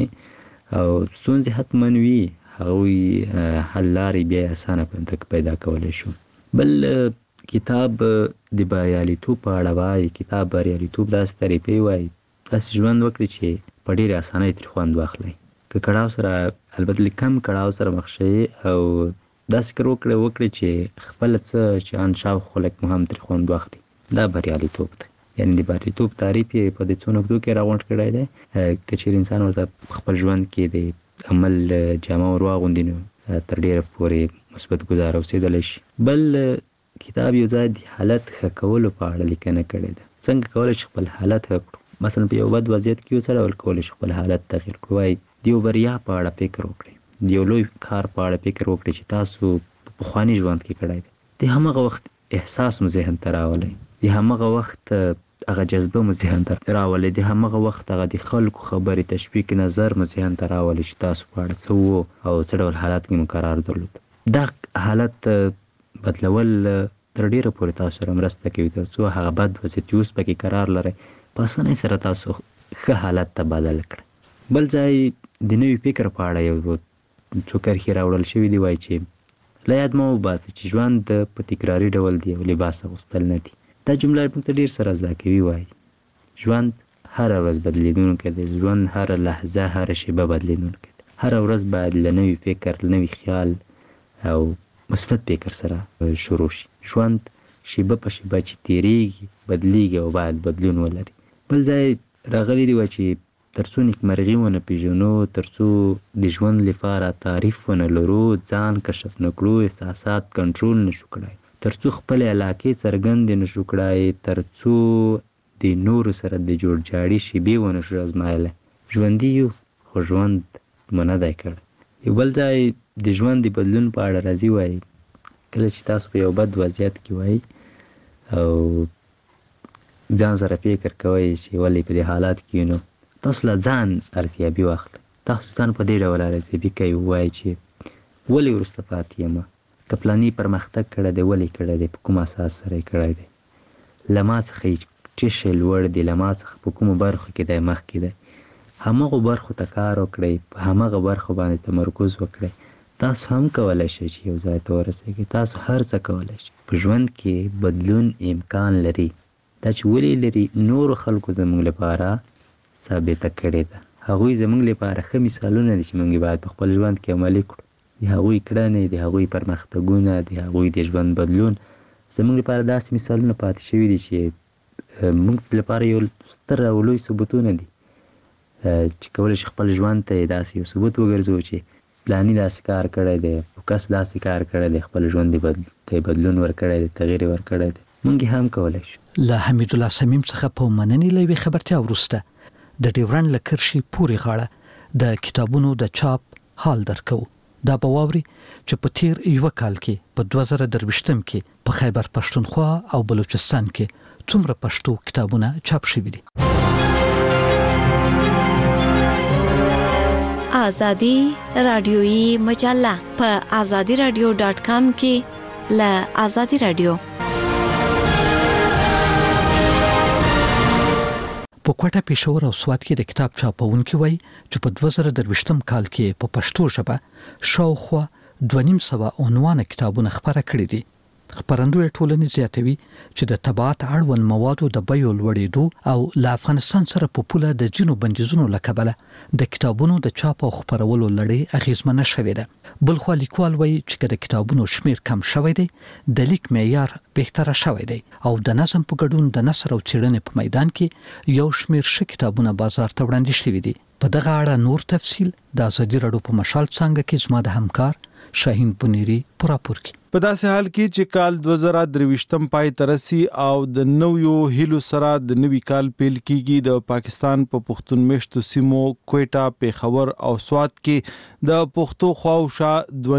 Speaker 5: اوسېږي او ستونزې حتما وي، هغوی حل لارې بیا یې اسانه پیدا کولی شو. بل کتاب د بریالیتوب په اړه وایي، کتاب بریالیتوب داسې تعریفوي، وایي داسې ژوند وکړئ چې په ډېرې اسانۍ ترې خوند واخلئ. که کړاو سره، البته له کم کړاو سره مخ شئ او داسې کار وکړئ چې خپله څه چې ان شاوخوا خلک مو هم ترې خوند واخلي. دا بریالیتوب دی. یعنې د بریالیتوب تعریف یې په دې څو نقطو کې راغونډ کړی دی. که چېرې انسان ورته خپل ژوند کې د عمل جامه ور واغوندي نو تر ډېره پورې مثبت ګزاره اوسېدلی شي. بل کتاب یو ځای د حالت ښه کولو په اړه لیکنه کړې ده. څنګه کولی شو خپل حالت ښه کړو؟ مثلا په یو بد وضعیت کې یو څه ډول کولی شو خپل حالت تغییر کړو؟ وایي د یو بریا په اړه فکر وکړئ، د یو لوی کار په اړه فکر وکړئ چې تاسو په پخواني ژوند کې کړی دی. د همغه وخت احساس مو ذهن ته راولئ، د همغه وخت هغه جذبه مو ذهن ته راولئ، د همغه وخت هغه د خلکو خبرې، تشویق نظر مو ذهن ته راولئ چې تاسو په اړه څه وو او څه ډول حالت کې مو قرار درلود. دا حالت بدلول تر ډېره پورې تاسو سره مرسته کوي تر څو هغه بد وضعیت چې اوس پکې قرار لرئ په اسانۍ سره تاسو ښه حالت ته بدل کړئ. بل ځای د نوي فکر په اړه یو څو کرښې راوړل شوي دي، وایي چې له یاد مه وباسئ چې ژوند په تکراري ډول دی او لباس اغوستل نه دي. دا جمله موږ ته ډېر سره زده کوي. وایي ژوند هره ورځ بدلیدونکی دی، ژوند هره لحظه، هره شیبه بدلیدونکی دی. هره ورځ باید له نوي فکر، له نوي خیال او مثبت فکر سره شروع شي. ژوند شیبه په شیبه چې تیریږي بدلیږي او باید بدلون ولري. بل ځای راغلی دی چې تر څو نیکمرغي ونه پېژنو، تر څو د ژوند لپاره تعریف ونه لرو، ځان کشف نه کړو، احساسات کنټرول نشو کړای، تر څو خپلې علاقې څرګندې نشو کړای، تر څو د نورو سره د جوړجاړي شیبې ونه شو ازمایلی، ژوندي یو خو ژوند مو نه دی کړی. یو بل ځای د ژوند د بدلون په اړه راځي. وایي کله چې تاسو په یو بد وضعیت کې وایي او ځان سره فکر کوئ چې ولې په دې حالات کې نو تاسو له ځان ارزیابي واخلئ. تاسو ځان په دې ډول ارزیابي کوئ، وایي چې ولې وروسته پاتې یم، که پلاني پرمختګ کړی دی ولې کړی دی، په کوم اساس سره یې کړی دی، له ما څخه څه شی لوړ دی، له ما څخه په کومو برخو کې دی مخکې دی. همغو برخو ته کار وکړئ، په همغه برخو باندې تمرکز وکړئ تاسو هم کولای شئ چې یو ځای ته ورسېږئ. تاسو هر څه کولای شئ. په ژوند کې بدلون امکان لري. دا چې ولې لري، نورو خلکو زموږ لپاره ثابته کړې ده. هغوی زموږ لپاره ښه مثالونه دي چې موږ باید په خپل ژوند کې عملي کړو. د هغوی کړنې، د هغوی پرمختګونه، د هغوی د ژوند بدلون زموږ لپاره داسې مثالونه پاتې شوي دي چې موږ لپاره یو ستر او لوی ثبوتونه دي چې کولی شي خپل ژوند ته یې داسې یو ثبوت وګرځوو چې پلاني داسې کار کړی دی، کس داسې کار کړی دی، خپل ژوند ته بدلون ورکړی دی، تغییر ورکړی دی. موږ هم کولی شو.
Speaker 14: له حمید الله صمیم څخه په مننې له یوې خبرتیا وروسته د ډیورنډ له کرښې پورې غاړه د کتابونو د چاپ حال درکو. دا به واوري چې په تیر یو کال کې په 2023 کې په خیبر پښتونخوا او بلوچستان کې څومره پښتو کتابونه چاپ شوي دي.
Speaker 4: آزادی رادیویی مجله په azadiradio.com کې له آزادی رادیو.
Speaker 14: په کوټه پېښور او سوات کې د کتاب چاپونکي وایي چې په 2023 کال کې په پښتو ژبه شاوخوا 250 عنوان کتابونه خپاره کړي دي. خپرندوی ټولنې زیاتوي چې د تبعات اړوند موادو د بیو لوړېدو او له افغانستان سره په پوله د ځینو بندیزونو له کبله د کتابونو د چاپ او خپرولو لړۍ اغیزمنه شوې ده. بلخو لیکوال وایي چې د کتابونو شمیر کم شوی دی، د لیک معیار بهتره شوی دی او د نظم په ګډون د نثر او څېړنې په میدان کې یو شمیر ښه کتابونه بازار ته وړاندې شوي دي. په دغه اړه نور تفصیل د آزادي رادیو په مشال څنګه کې زما د همکار شاهین بنيري پراپور کی.
Speaker 21: په داسې حال کې چې کال 2023 پای ترسي او د نویو هیلو سره د نوي کال پیل کیږي، د پاکستان په پښتون مشتو سیمو کوټه، پیښور او سوات کې د پښتو خواوشا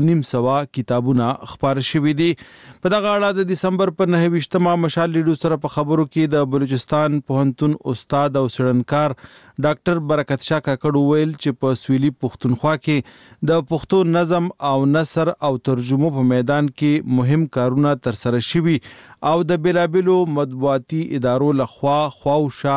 Speaker 21: 250 کتابونه خپاره شوي دي. په دغه اړه د دسمبر په 29مه مشال لیډو سره په خبرو کې د بلوچستان پوهنتون استاد او څېړنکار ډاکټر برکت شاه کاکړ ویل چې په سویلي پښتونخوا کې د پښتو نظم او نثر او ترجمو په میدان کې مهم کارونه ترسره شوي او د بیلابلو مطبوعاتي ادارو لخوا خواوشا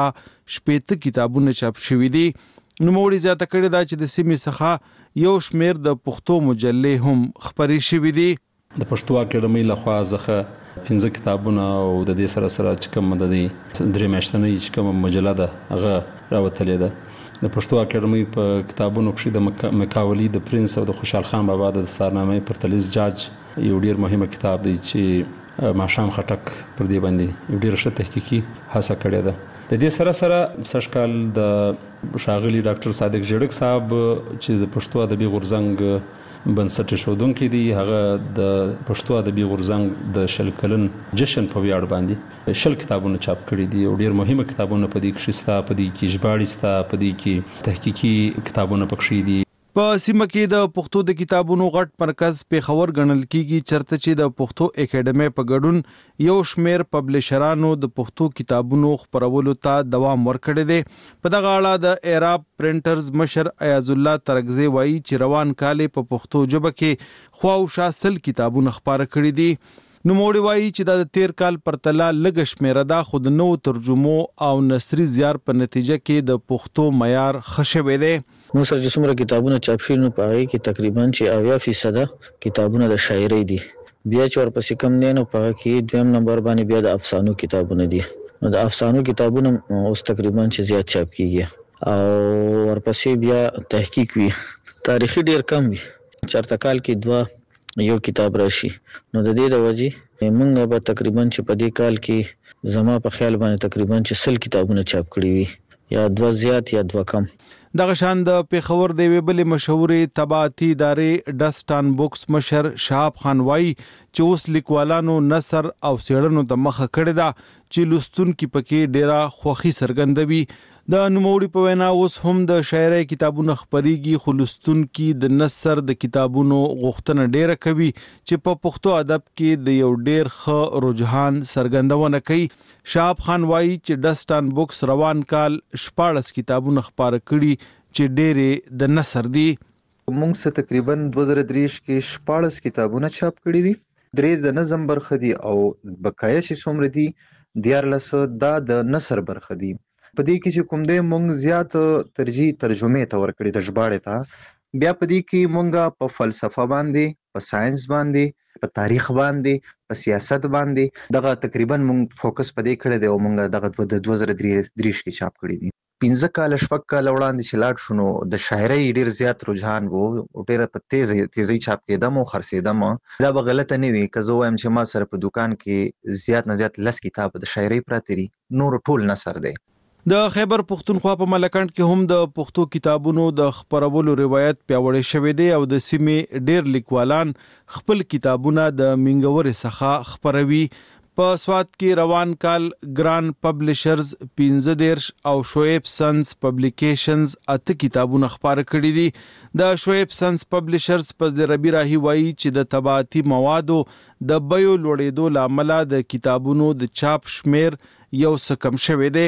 Speaker 21: 80 کتابونه چاپ شوي دي. نوموړي زیاته کړې ده چې د سیمې څخه یو شمیر د پښتو مجلې هم خپرې شوي دي.
Speaker 16: د پښتو اکیډمۍ لخوا ځخه 15 کتابونه او د دې سره سره چې کوم د دې درې میاشتنۍ چې کوم مجله ده هغه راوتلې ده. د پښتو اکیډمۍ په کتابونو کې د مکاولی د پرنس او د خوشحال خان بابا د دستارنامې پرتلیز جاج یو ډیر مهمه کتاب دی چې ماشام خټک پر دې باندې یو ډیر ښه تحقیقي هڅه کړې ده. د دې سره سره سشکال د شاغلی ډاکټر صادق جړک صاحب چې د پښتو ادبي غورځنګ بنسټ شودونکي دي، هغه د پښتو ادبي غورځنګ د شل کلن جشن په ویاړ باندې شل کتابونه چاپ کړي دي او ډیر مهمه کتابونه په دې کې شته، په دې کې ژباړې شته، په دې کې تحقیقي کتابونه پکښې دي.
Speaker 21: په سیمه کې د پښتو د کتابونو غټ مرکز پیښور ګڼل کیږي، چرته چې د پښتو اکیډمۍ په ګډون یو شمیر پبلشرانو د پښتو کتابونو خپرولو ته دوام ورکړی دی. په دغه اړه د ایراب پرنټرز مشر ایاز الله ترکزی وایي چې روان کال په پښتو ژبه کې خواوشا 100 کتابونه خپاره کړي دي. نوموړي وایي چې د تیر کال پرتله لږ شمیره ده، خو د نوو ترجمو او نثري زیار په نتیجه کې د پښتو معیار ښه شوی دی.
Speaker 6: نو سره چې څومره کتابونه چاپ شوي نو په هغې کې تقریبا چې 80% کتابونه د شاعرۍ دي. بیا چې ورپسې کم دی نو په هغه کې دویم نمبر باندې بیا د افسانو کتابونه دي. نو د افسانو کتابونه اوس تقریبا چې زیات چاپ کیږي او ورپسې بیا تحقیق وي، تاریخي ډیر کم وي. چرته کال کې 2 یو کتاب راشي. نو د دې د وجې موږ به تقریبا چې په دې کال کې زما په خیال باندې تقریبا چې 100 کتابونه چاپ کړي وي، یا 2 زیات یا 2 کم.
Speaker 21: دغه شان د پیښور د ویبلې مشهورې طباعتي ادارې ډسټان بوکس مشر شهاب خان وایي چې اوس لیکوالانو نثر او څېړنو ته مخه کړې ده چې لوستونکي پکې ډیره خوښي څرګندوي. د نوموړي په وینا اوس هم د شاعرۍ کتابونه خپریږي، خو لوستونکي د نثر د کتابونو غوښتنه ډیره کوي چې په پښتو ادب کې د یو ډیر ښه رجحان څرګندونه کوي. شهاب خان وایي چې ډسټان بوکس روان کال 14 کتابونه خپاره کړي چې ډېرې د نثر دي.
Speaker 8: موږ څه تقریبا 2023 کې 14 کتابونه چاپ کړي دي، 3 د نظم برخه دي او بقایا چې څومره دي 14 دا د نثر برخه دي. په دې کې چې کوم دی موږ زیات ترجیح ترجمه ته ورکړي د ژباړې ته، بیا په دې کې مونږ په فلسفه باندې، په ساينس باندې، په تاریخ باندې، په سیاست باندې دغه تقریبا مونږ فوکس په دې کړی دی او مونږ دغه د 2023 کې چاپ کړی دي. 15 کال شپږ کال وړاندې چې لاړ شو نو د شاعرۍ ډیر زیات رجحان وو او ډیره په تیزی چاپ کېدم او خرڅېدم. دا به غلطه نه وي که زه وایم چې ما سره په دکان کې زیات نه زیات 10 کتاب د شاعرۍ پراته دي، نور ټول نثر دی.
Speaker 2: د خیبر پښتونخوا په ملکند کې هم د پښتو کتابونو د خپرولو روایت پیاوړی شوی دی او د سیمې ډیر لیکوالان خپل کتابونه د منګورې څخه خپروي. په سواد کې روان کال ګران پبلشرز 15 او شعیب سنس پبلیکیشنز 8 کتابونه خپاره کړي دي. د شعیب سنس پبلشرز پس د ربی راهی وایي چې د طباعتي موادو د بیو لوړېدو لامل د کتابونو د چاپ شمیر یو څه کم شوی دی.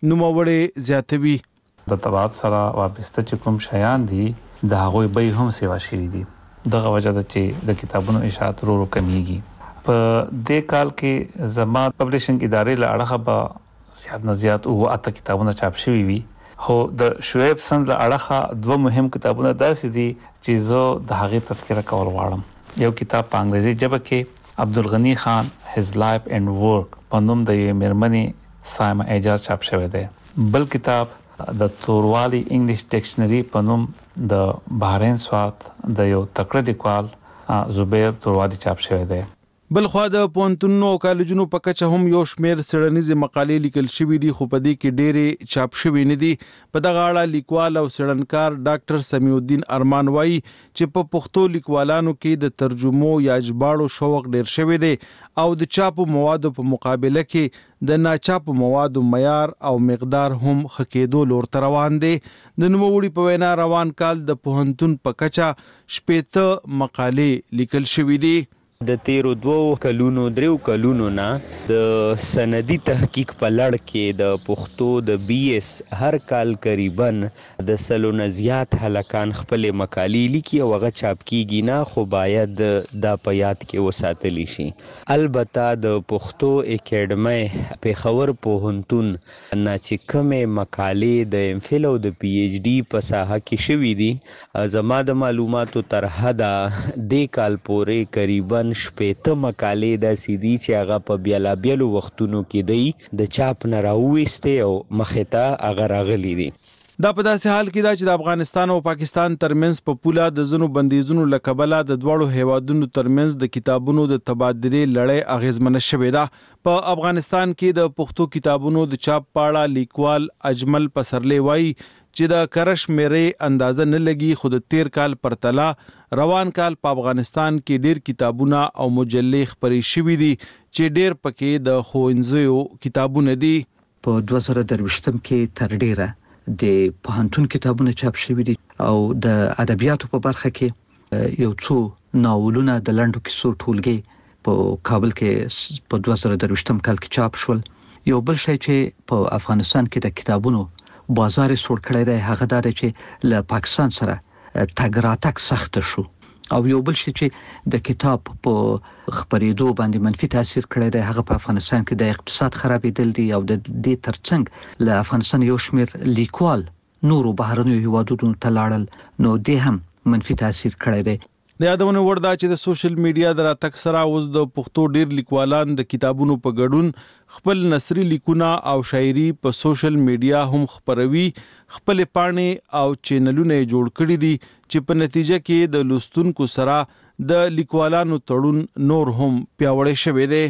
Speaker 2: نوموړی زیاتوي
Speaker 9: د طباعت سره وابسته چې کوم شیان دي د هغوی بیې هم سیوا شوي دي. دغه وجه ده چې د کتابونو اشاعت ورو کمیږي. په دې کال کې زما پبلشنګ ادارې له اړخه به زیات نه زیات 8 کتابونه چاپ شوي وي، خو د شعیب سند له اړخه 2 مهم کتابونه داسې دي چې زه د هغې تذکره کول غواړم. یو کتاب په انګریزي ژبه کې عبدالغنی خان His Life and Work په نوم د یوې مېرمنې سایمه اعجاز چاپ شوی دی. بل کتاب د توروالی انګلیش ډکشنری په نوم د بحرین سوات د یو تکړه لیکوال زبیر توروالی چاپ شوی دی.
Speaker 2: بل خو د پونتونو او کالجونو په کچه هم یو شمیر سړنیزه مقالې لیکل شوې دي، خو په دې کې ډېرې چاپ شوې نه دي. په دغه اړه لیکوال او څېړنکار ډاکټر سمیع الدین ارمان وایي چې په پښتو لیکوالانو کې د ترجمو یا ژباړو شوق ډېر شوی دی او د چاپو موادو په مقابله کې د ناچاپو موادو معیار او مقدار هم ښه کېدو لور ته روان دی. د نوموړي په وینا روان کال د پوهنتون په کچه 80 مقالې لیکل شوې دي.
Speaker 10: د تیرو 2 کلونو 3 کلونو نه د سندي تحقیق په لړ کې د پښتو د BS هر کال قریبا د سلو نه زیات هلکان خپل مقالې لیکي او هغه چاپ کیږي نه، خو باید دا په یاد کې وساتلی شي. البته د پښتو اکیډمي پیښور پوهنتون نه چې کومې مقالې د MPhil او د PhD په ساحه کې شوي دي، زما د معلوماتو تر حده د کال پورې قریبا 80 مقالې داسې دي چې هغه په بیلابیلو وختونو کې دی د چاپ نه راوویستې او مخې ته هغه راغلي دي.
Speaker 2: دا په داسې حال کې دا چې د افغانستان او پاکستان ترمنځ په پوله د ځینو بندیزونو له کبله د دواړو هیوادونو ترمنځ د کتابونو د تبادلې لړۍ اغیزمنه شوې ده. په افغانستان کې د پښتو کتابونو د چاپ په اړه لیکوال اجمل پسرلی وایي چې د کرش مېرې اندازه نه لګي، خو د تیر کال پرتله روان کال په افغانستان کې ډیر کتابونه او مجلې خپرې شوي دي چې ډیر پکې د ښوونځیو کتابونه دي.
Speaker 14: په 2023 کې تر ډیره د پوهنتون کتابونه چاپ شوي دي او د ادبیاتو په برخه کې یو څو ناولونه د لنډو کیسو ټولګي په کابل کې په 2023 کال کې چاپ شول. یو بل شی چې په افغانستان کې د کتابونو بازار سوړ کړی دی هغه دا چې له پاکستان سره تګ راتګ سخت شو او یو بل شی چې د کتاب په خپرېدو باندې منفي تاثیر کړی دی هغه په افغانستان کې د اقتصاد خرابېدل دي او د دې ترڅنګ له افغانستان یو شمیر لیکوال نورو بهرنیو هیوادونو ته لاړل نو دې هم منفي تاثیر کړی دی.
Speaker 2: د یادونه وړ ده چې د سوشل میډیا د راتګ سره اوس د پښتو ډیر لیکوالان د کتابونو په ګډون خپل نثري لیکونه او شاعري په سوشل میډیا هم خپروي. خپل پاڼې او چینلونه جوړ کړي دي چې په نتیجه کې د لوستونکو سره د لیکوالانو تړون نور هم پیاوړی شوی دی.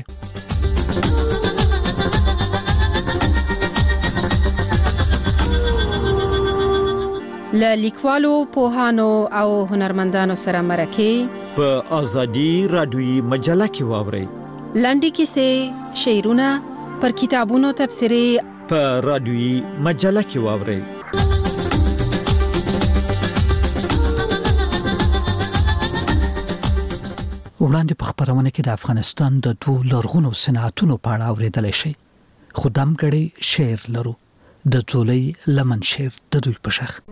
Speaker 24: له لیکوالو، پوهانو او هنرمندانو سره مرکه
Speaker 25: په ازادي رادیوي مجله کې واورئ.
Speaker 24: لنډې کیسې، شعرونه، پر کتابونو تبصرې
Speaker 25: په رادیوي مجله کې واورئ.
Speaker 14: وړاندې په خبرونه کې د افغانستان د 2 لرغونو صنعتونو په اړه اوریدل شي. خو دمګړی شعر لرو د ځولۍ لمن شعر د دوی په شخ.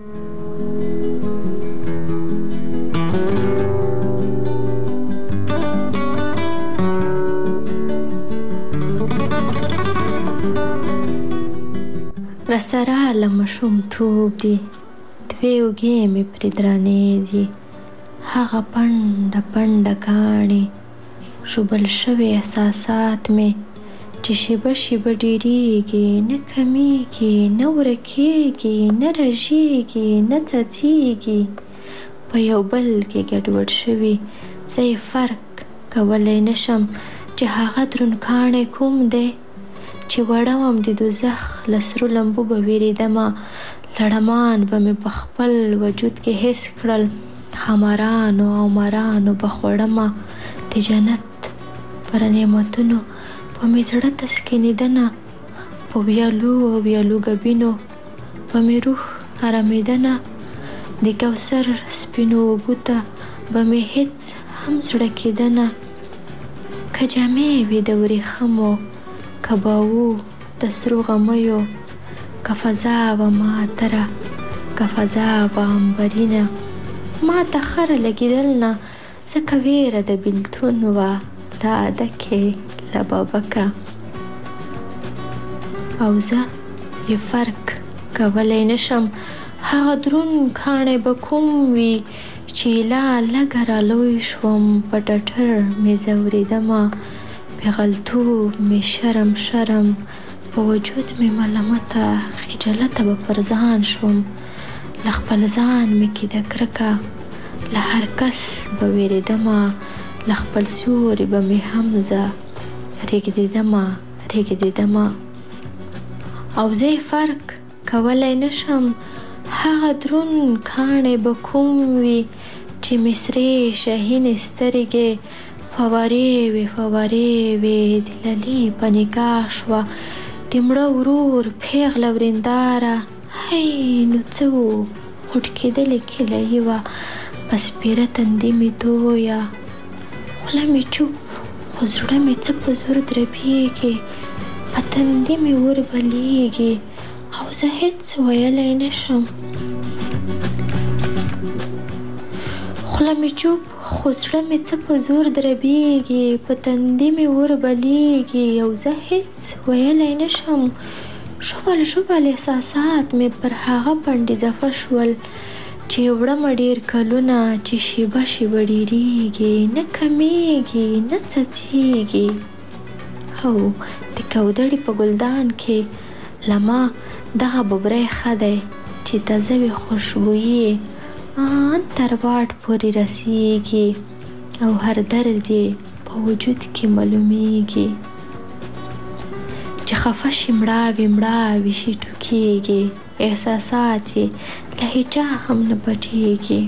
Speaker 26: رسره لمشوم توب دی د
Speaker 1: دوی اوږې مې پرې درنې دي، هغه پنډه پنډه کاڼې ژوبل شوي احساسات مې چې شیبه شیبه ډېرېږي، نه کمیږي، نه ورکېږي، نه رژېږي، نه څڅېږي، په یو بل کې ګډوډ شوي. زه یې فرق کولی نشم چې هغه دروند کاڼی کوم دی چې وړوم د دوزخ له سرو لمبو به وېرېدمه، لړمان به مې په خپل وجود کې حس کړل، خمرانو او مرانو به خوړمه، د جنت پر نعمتونو په مې زړه تسکینېدنه، په ویالو او ویالو ګبینو په مې روح ارامېدنه، د کوثر سپینو اوبو ته به مې هېڅ هم زړه کېدنه. که جامې وي د ورېښمو، که باو د سرو غمیو، که فضا وه معطره، که فضا وه عنبرینه، ما ته خره لګېدل نه، ځکه ویره د بېلتون وه له عدکې له بابکه. او زه یې فرق کولی نشم هغه دروند کاڼی به کوم وي چې لا لږه رالوی شوم، په ټټر مې ځورېدمه، پېغلتوب مې شرم شرم، په وجود مې ملامته، خجالته به پر ځان شوم، له خپل ځان مې کېده کرکه، له هر کس به وېرېدمه، له خپل سیوري به مې هم زه رېږدېدمه. او زه یې فرق کولی نشم هغه دروند کاڼی به کوم وي چې مې سرې شهینې سترګې فوارې وې، د للي په نکاح شوه، د مړه ورور پېغله ورېنداره، هی نو څه و، غوټ کېدلې کیلهیي وه، په سپېره تندي مې تویه، خوله مې چوپ، خو زړه مې څه په زور دربېږي، په تندي مې ور بلیږي، او زه هېڅ ویلی نشم. خوله مې چوپ، خو زړه مې څه په زور دربېږي، په تندي مې ور بلیږي، او زه هېڅ ویلی نشم. ژوبل احساسات مې پر هغه پنډې زفه شول چې وړمه ډېر کلونه، چې شیبه شیبه ډېرېږي، نه کمیږي، نه څڅېږي. او د کودړې په ګلدان کې له ما دغه ببری ښه دی چې تازه وي، خوشبويي ان تر واټ پورې رسیږي، او هر درد یې په وجود کې معلومیږي، چې خفه شي مړاوي شي ټوکېږي، احساسات یې له هیچا هم نه پټېږي.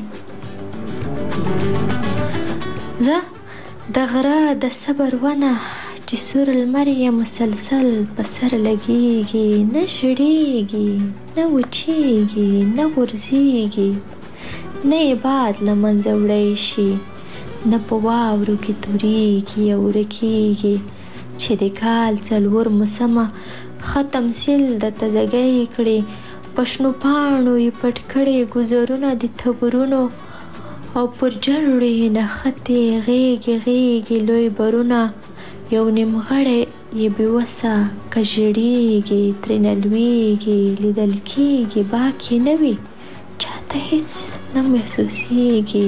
Speaker 1: زه د غره د صبر ونه چې سور لمر یې مسلسل په سر لګېږي، نه ژړېږي، نه وچېږي، نه غورځېږي، نه یې باد له منځه وړی شي، نه په واورو کې تورېږي او ورکېږي، چې د کال 4 موسمه ښه تمثیل د تازهګۍ کړي، په شنو پاڼو یې پټ کړي ګذرونه د تبرونو، او پر جړو یې نښتې غیږې لوی برونه، یو نیمغړی یې بېوسه که ژړېږي، ترېنه لوېږي، لیدل کېږي، باک یې نه وي، چاته هېڅ نه محسوسېږي.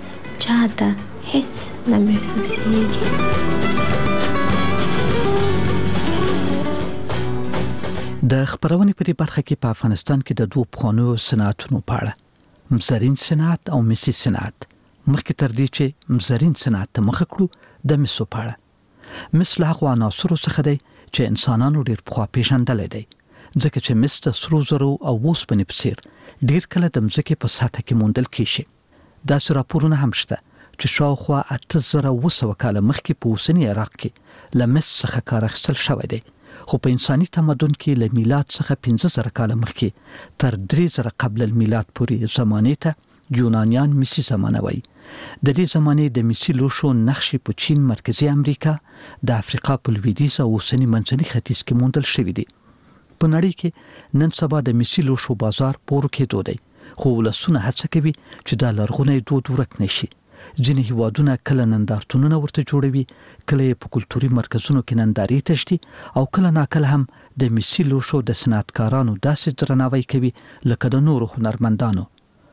Speaker 14: د خبرونې په دې برخه کې په افغانستان کې د دوه پخوانیو صنعتونو په اړه، مزرین صنعت او مسی صنعت، مخکې تر دې چې مزرین صنعت ته مخه کړو د مسو په اړه. مس له هغو عناصرو څخه دی چې انسانانو ډېر پخوا پېژندلی دی، ځکه چې مس د سرو زرو او اوسپنې په څېر ډېر کله د مځکې په سطحه کې موندل کېږي. داسې راپورونه هم شته چې شاوخوا 8200 کاله مخکې په اوسني عراق کې له مس څخه کار اخیستل شوی دی، خو په انساني تمدن کې له میلاد څخه 15000 کاله مخکې تر 3000 قبل المیلاد پورې زمانې ته یونانیان مسی زمانه وایي. د دې زمانې د مسی لوښو نقشې په چین، مرکزي امریکا، د افریقا په لویدیځ او اوسني منځني ختیځ کې موندل شوي دي. په نړۍ کې نن سبا د مسی لوښو بازار پورو کېدو دی، خو ولسونه هڅه کوي چې دا لرغونی دود ورک نشي. ځینې هیوادونه کله نندارتونونه ورته جوړوي، کله یې په کلتوري مرکزونو کې نندارې تشدي، او کله ناکله هم د مسی لوښو د صنعتکارانو داسې درناوی کوي لکه د نورو هنرمندانو.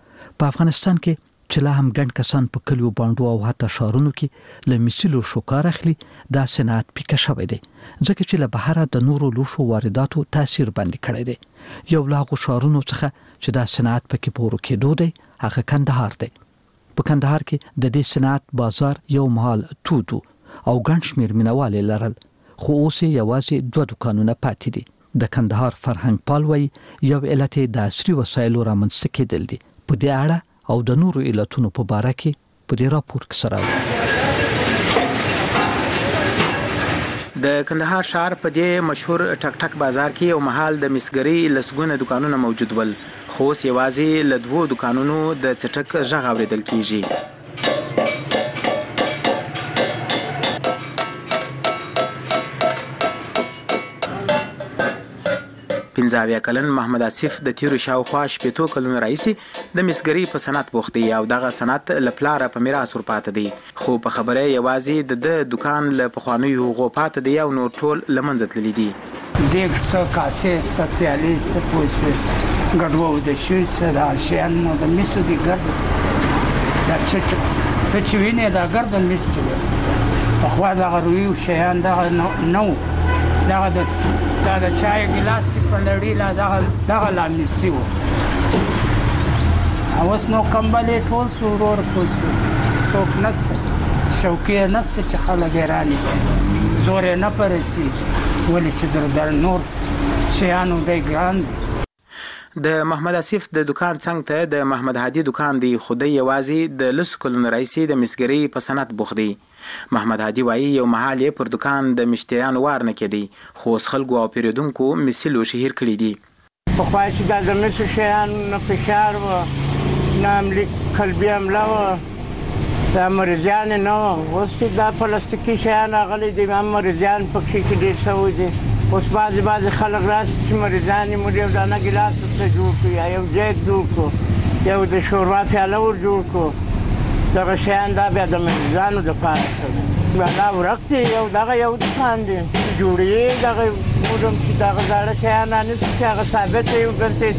Speaker 14: په افغانستان کې چې لا هم ګڼ کسان په کلیو باندې او حتی شهرونو کې له میسلو شوکار اخلي دا صنعت پیکه شوی دی ځکه چې له بهره د نورو لوښو وارداتو تاثیر باندې کړی دی یو لا غو شهرونو څخه چې دا صنعت پکې پورو کېدو دی هغه کندهار دی په کندهار کې د دې صنعت بازار یو مهال تودو او ګڼ شمېر مینوال لرل خو اوس یوازې 2 دکانونه پاتې دي د کندهار فرهنګ پال وایي یو علت د عصري وسایلو رامنځته کېدل دي په دې اړه او د نورو علتونو په باره کې په دې راپور کې سره
Speaker 19: د کندهار ښار په دې مشهور ټک ټک بازار کې یو محل د مسګري لسګونه دکانونه موجود ول خو یوازې له 2 دکانونو د چټک غږ اوریدل کیږي پنځاویا کلن محمد آصف د تیرو شاوخوا شپېتو کلونو راهیسې د مسګري په صنعت بوخت دی او دغه صنعت له پلاره په میراث ورپاته دی خو په خبره یوازې د دکان له پخوانیو هغو پاته دی او نور ټول له منځه تللي دي
Speaker 7: دیګ سته کاسې سته پیالې سته پوسې ګډوډ د شوی څه د شیان نو د میسو دي ګرځي دا چې وینې دا ګرځي د میسو په خوا دغه روي شیان دغه نو دغه دا د چای ګلاس په لړۍ لا دغه لامسي و اوس نو کمبلې ټول سورور پوسټ څوک نشته شوکې نشته چې خلک راني زور نه پرسي ولې چې در نور شیانو دی ګران
Speaker 19: د محمد آصف د دکان څنګ ته د محمد هادي دکان دی خو د یوازې د لس کلونو راهیسې د مسګري په صنعت بوخت دی محمد هادي وایي یو محل یې پر دکان د مشتریانو وار نه کېدی خو اوس خلکو او پیرودونکو مسلو شهیر کړي دي
Speaker 7: پخوا چې دا د مسو شیان نه فشار و نه عملي قلبي حمله و دا مریضیان نه و اوس چې دا پلاستیکي شیان راغلي دي مریضیان پکې کې ډېر شوي دي اوس بعضې خلک راسي چې مریضان یې یو دانه ګیلاس ورته جوړ کړو یا یو جیک جوړ کړو یو د شوروا پیاله ور جوړ کړو دغه شیان دا بیا د مریضانو دپاره شوي دا ورک دی دغه یو دکان دی جوړوي دغه وډم چې دغه زاړه شیان رانیسي چې هغه ثابته یو ګرځې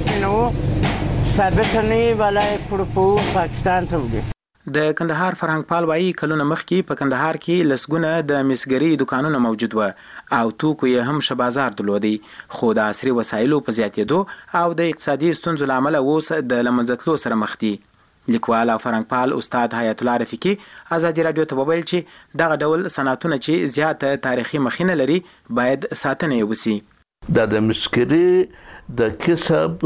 Speaker 7: سپینوو ثابته نه وي بلا یې کړو پاکستان ته وړي
Speaker 19: د کندهار فرهنګ پال وایي کلونه مخکې په کندهار کې لسګونه د مسګري دکانونه موجود و او توکو یې هم ښه بازار درلودی خو د عصري وسایلو په زیاتېدو او د اقتصادي ستونزو له امله اوس د له منځه تلو سره مخ دي لیکوال او فرهنګپال استاد حیات الله رفیقي ازادي رادیو ته وویل چې دغه ډول صنعتونه چې زیاته تاریخي مخینه لري باید ساتنه یې وسي
Speaker 11: د مسګري د کسب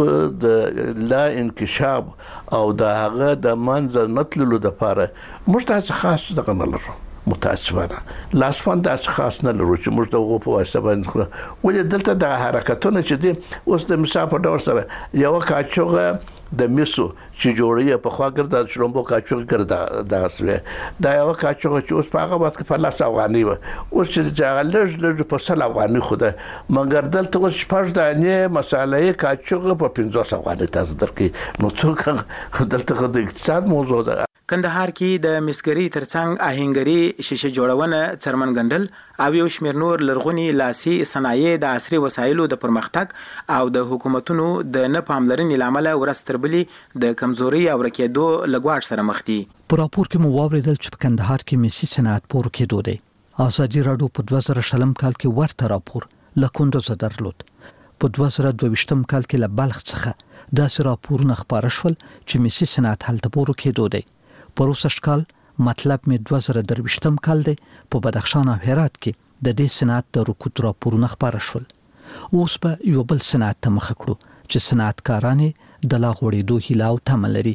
Speaker 11: د لا انکشاف او د هغه د منځ نتللو لپاره موږ تاسو خاص دغه نه لرو متاسفانه لاسفان د خاص نه لرو چې موږ دغه په واسطه باندې ولې دلته د حرکتونه چې دي اوس د مسافر ډول سره یو کاچوغه د میسو چې جوړي په خوا ګرځي شلمبو کاچوغه ګرځي دا سره دا یو کاچوغه چې اوس په هغه وخت کې په لاس افغاني و اوس چې لږ په سل افغاني خوده مګر دلته اوس شپږ دانې مسالې کاچوغه په 15 افغاني تاسو درکې نو څوک دلته د اقتصاد موضوع ده
Speaker 19: کندهار کې د مسګري ترڅنګ آهنګري شیشه جوړونه څرمن ګندل او یو شمېر نور لرغونی لاسي صنایع د عصري وسایلو د پرمختګ او د حکومتونو د نه پاملرنې لامل ورستربلي د کمزوري او رکیدو لګواټ سره مخ دي
Speaker 14: په راپور کې مو واوریدل چې په کندهار کې مسي صنعت پور کېدو دی ازادي رادیو په 2000 کال کې ورته راپور لکوندوز درلود په 2022 کال کې له بلخ څخه داسې راپورونه خبره شول چې مسي صنعت هلته پور کېدو دی پروسش کال مطلب می 2023 کال دی په بدخشان او هرات کې د دې صنعت د رکود راپورونه خبره شول اوس په یو بل صنعت ته مخ کړو چې صنعتکارانه د لا غوړېدو هیله او تمه لري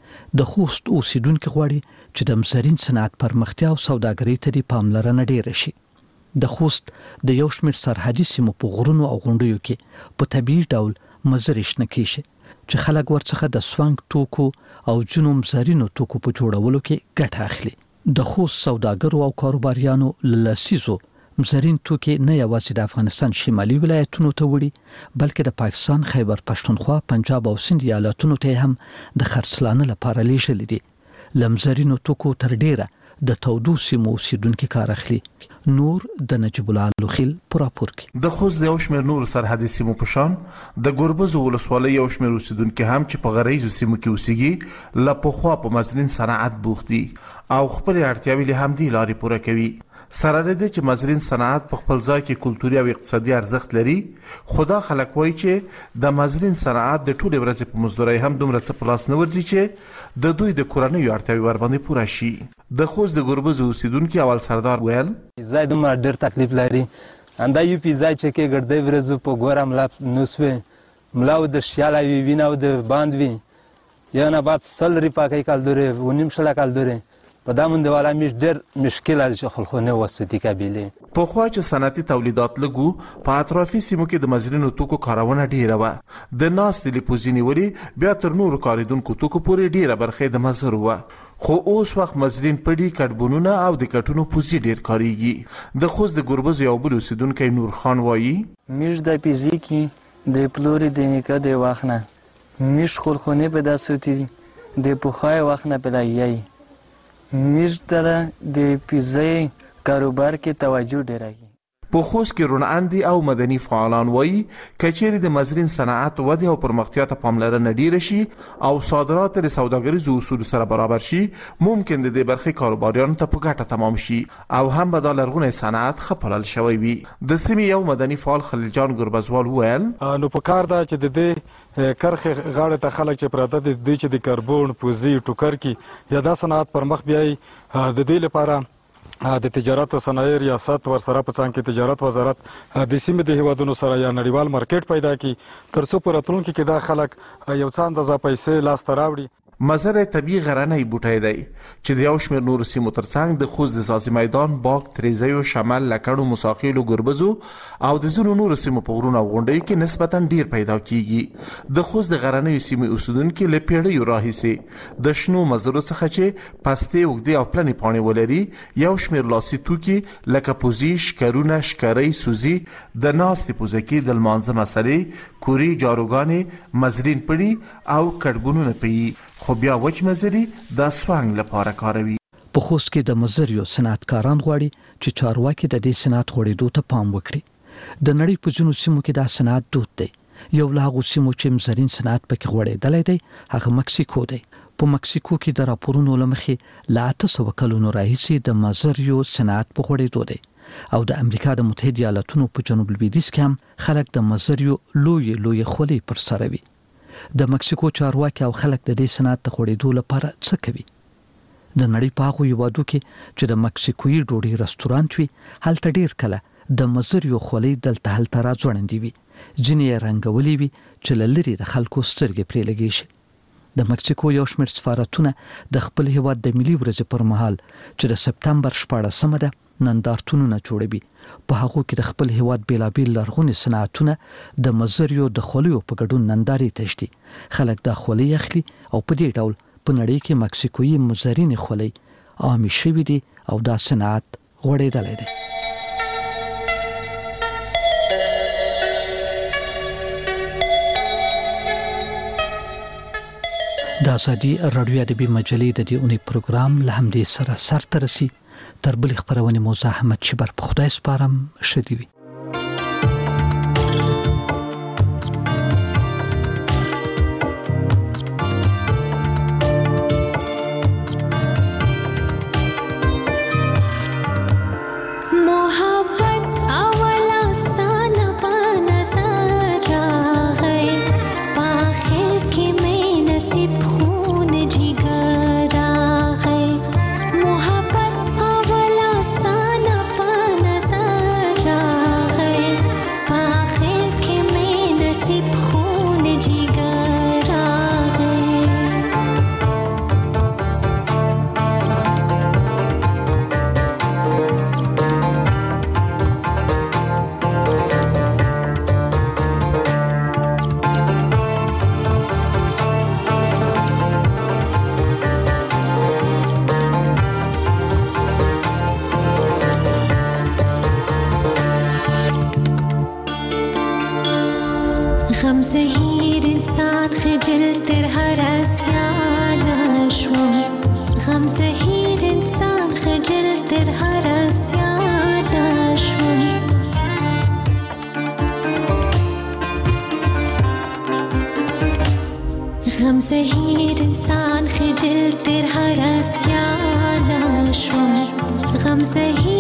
Speaker 14: د خوست اوسیدونکو غواړي چې د مزرین صنعت پرمختیا او سوداګرۍ ته د پاملرنه ډیره شي د خوست د یو شمېر سرحدي سیمو په غرونو او غونډیو کې په طبيعي ډول مزرې شنه کیږي چې خلک ورڅخه د سوانګ توکو او جنوم زرینو توکو په جوړولو کې ګټه اخلي د خوست سوداګرو او کاروباریانو لسیزو مزرین توکي نه یوازې د افغانستان شمالي ولایتونو ته وړي بلکې د پاکستان خیبر پښتونخوا پنجاب او سند ایالتونو ته هم د خرڅلانه لپاره لیږل دي لمزرینو توکو تر ډیره د تودو سیمو اوسیدونکو کار اخلي نور د نجیب الله لوخیل پر راپور کې
Speaker 12: د خوست د یو شمېر نور سرحدي سیمو په شان د ګربز ولسوالۍ یو شمېر اوسیدونکي هم چې په غریزو سیمو کې اوسېږي له پخوا په مزرین صنعت بوخت دي او خپل اړتیاوې له همدې لارې پوره کوي. سره دې چې مزرین صنعت په خپل ځای کې کلتوري او اقتصادي ارزښت لري، خدا خلک وایي چې د مزرین صنعت د ټولې ورځې په مزدورۍ هم دومره څه په لاس نه ورځي چې د دوی د کورنیو اړتیاوې ورباندې پوره شي. د خوست د ګربز اوسیدونکي اول سردار ویل
Speaker 13: ځای دومره ډېر تکلیف لري، انده یو پی ځای چې کې ګرځي ورځو په ګوره ملا نوسوي ملا د شیاله وي وینه د باند وي یا نه بعد سل ریپاکې کال دوره ونیم شلا کال دوره په دامن دیواله مش ډېر مشکل از خلخونه وسدي قبیله
Speaker 12: په خوا چې صنعتي تولیدات لګو په اطرافي سیمو کې د مزرینو توکو کارونه ډیره وه. د ناستې لیپوزینې ولې بیا تر نورو کاریدونکو توکو پورې ډیره برخه د مزرو وه، خو اوس وخت مزرین پړي کټبونونه او د کټونو پوزي ډیر کاریږي. د خوست د ګربز یو بل اوسیدونکی نور خان وایي
Speaker 15: میش د پیزي کې د پلوري د نیکه د واخنه میش خلخونه په داسوتی د پوخای واخنه پلایي میش دره د پیزي کاروبار کې توجه ډیره.
Speaker 12: په خوست کې روناندي او مدني فعالان وایي کچېرې د مزرین صنعت ودې او پرمختیا ته پاملرنه ډیره شي او صادرات د سوداګریزو اصولو سره برابر شي، ممکن د دې برخې کاروباریانو ته په ګټه تمام شي او هم به دا لرغونی صنعت ښه پالل شوی وي. د سیمې یو مدني فعال خلیل جان ګربزوال وویل
Speaker 18: نو په کار ده چې د دې کرخې غاړې ته خلک چې پراته دي دوی چې د کاربون پوزي ټوکر کې یا دا صنعت پر مخ بیایي د دې لپاره د تجارت او صنایع ریاست ورسره په څنګ کې تجارت وزارت د سیمې د هیوادونو سره یا نړیوال مارکیټ پیدا کړي ترڅو په راتلونکي کې دا خلک یو څه اندازه پیسې لاس ته راوړي.
Speaker 12: مزر طبیعي غرنی بوټی دی چې د یو شمېر نورو سیمو ترڅنګ د خوست د ځاځي میدان، باغ، تریزیو، شمال، لکړو، مساخیلو، ګربزو او د ځینو نورو سیمو په غرونو او غونډیو کې نسبتا ډیر پیدا کیږي. د خوست د غرنیو سیمې اوسیدونکي له پیړیو راهیسې د شنو مزرو څخه چې پستې، اوږدې او پلنې پاڼې ولري یو شمېر لاسي توکي لکه پوزي، شکرونه، شکرۍ، سوزي، د ناستې پوزکي، د لمانځه مسلې، کوري، جاروګانې، مزرین پړي او کټبونونه پیي، خو بیا وچ مزري د سوانګ لپاره کاروي.
Speaker 14: په خوست کې د مزریو صنعتکاران غواړي چې چارواکي د دې صنعت غوړېدو ته پام وکړي. د نړۍ په ځینو سیمو کې دا صنعت دود دی. یو له هغو سیمو چې مزرین صنعت پکې غوړېدلی دی هغه مکسیکو دی. په مکسیکو کې د راپورونو له مخې له 800 کلونو راهیسې د مزریو صنعت په غوړېدو دی او د امریکا د متحده ایالاتونو په جنوب لویدیځ کې هم خلک د مزریو لوی خولۍ پر سر وي. د مکسیکو چارواکي او خلک د دې صنعت د غوړېدو لپاره څه کوي؟ د نړۍ په هغو هیوادو کې چې د مکسیکوي ډوډۍ رستورانت وي هلته ډیر کله د مزریو خولۍ دلته هلته راځوړندې وي، ځینې یې رنګولې وي چې له لرې د خلکو سترګې پرې لګې شي. د مکسیکو یو شمېر سفارتونه د خپل هیواد د ملي ورځې پر مهال چې د سپتمبر 14 ده نندارتونونه جوړوي. په هغو کې د خپل هیواد بیلابیل لرغوني صنعتونه د مزریو د خولیو په ګډون نندارې تشدي. خلک دا خولۍ اخلي او په دې ډول په نړۍ کې مکسیکوي مزرینې خولۍ عامې شوي دي او دا صنعت غوړېدلی دی. د ازادي راډیو ادبي مجلې د دې اونۍ پروګرام له همدې سره سرته رسي. تر بلې خپرونې مو زه احمد شبر په خدای سپارم. ښه دې وي.
Speaker 20: मोहब्बत अवला सा न पा नजर
Speaker 3: هر هرستیا شوم غم زهی